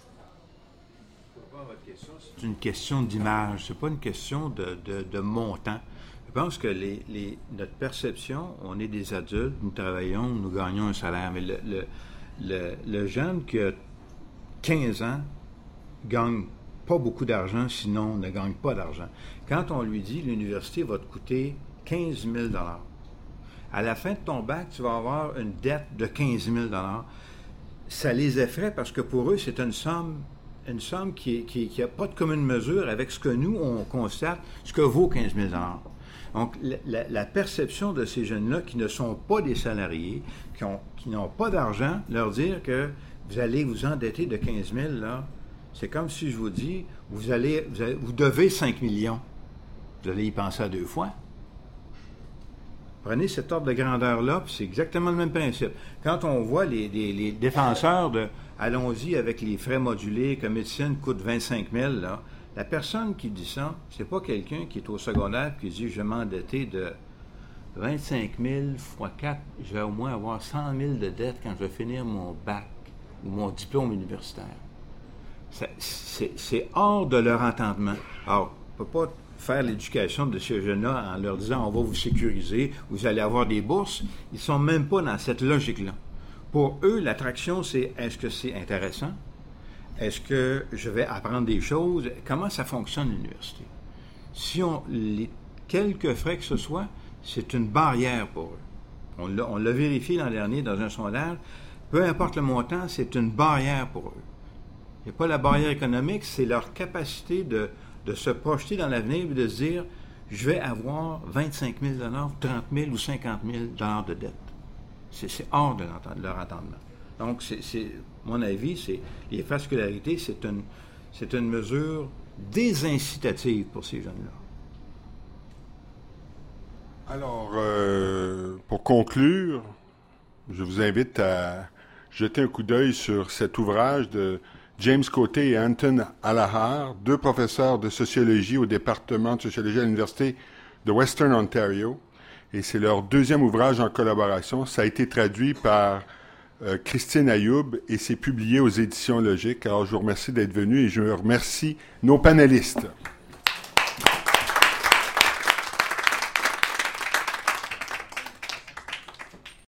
C'est une question d'image, c'est pas une question de montant. Je pense que notre perception, on est des adultes, nous travaillons, nous gagnons un salaire, mais le jeune qui a 15 ans gagne pas beaucoup d'argent, sinon ne gagne pas d'argent. Quand on lui dit l'université va te coûter 15 000 $, à la fin de ton bac, tu vas avoir une dette de 15 000 $, ça les effraie parce que pour eux, c'est une somme qui n'a pas de commune mesure avec ce que nous, on constate, ce que vaut 15 000 $. Donc, la perception de ces jeunes-là qui ne sont pas des salariés, qui n'ont pas d'argent, leur dire que vous allez vous endetter de 15 000 $, là, c'est comme si je vous dis, vous devez 5 millions. Vous allez y penser à 2 fois. Prenez cet ordre de grandeur-là, puis c'est exactement le même principe. Quand on voit les défenseurs de « allons-y avec les frais modulés, que médecine coûte 25 000 $, là, la personne qui dit ça, c'est pas quelqu'un qui est au secondaire et qui dit « je vais m'endetter de 25 000 fois 4, je vais au moins avoir 100 000 de dettes quand je vais finir mon bac ou mon diplôme universitaire. C'est hors de leur entendement. Alors, on ne peut pas faire l'éducation de ces jeunes-là en leur disant « on va vous sécuriser, vous allez avoir des bourses ». Ils ne sont même pas dans cette logique-là. Pour eux, l'attraction, c'est est-ce que c'est intéressant? Est-ce que je vais apprendre des choses? Comment ça fonctionne l'université? Si quelques frais que ce soit, c'est une barrière pour eux. On l'a vérifié l'an dernier dans un sondage. Peu importe le montant, c'est une barrière pour eux. Il n'y a pas la barrière économique, c'est leur capacité de se projeter dans l'avenir et de se dire je vais avoir 25 000 $, 30 000 ou 50 000 $ de dette. C'est hors de leur entendement. Donc, mon avis, c'est les frais de scolarité, c'est une mesure désincitative pour ces jeunes-là. Alors, pour conclure, je vous invite à jeter un coup d'œil sur cet ouvrage de James Côté et Anton Allahar, 2 professeurs de sociologie au département de sociologie à l'Université de Western Ontario. Et c'est leur 2e ouvrage en collaboration. Ça a été traduit par Christine Ayoub et c'est publié aux Éditions Logiques. Alors, je vous remercie d'être venu et je remercie nos panélistes.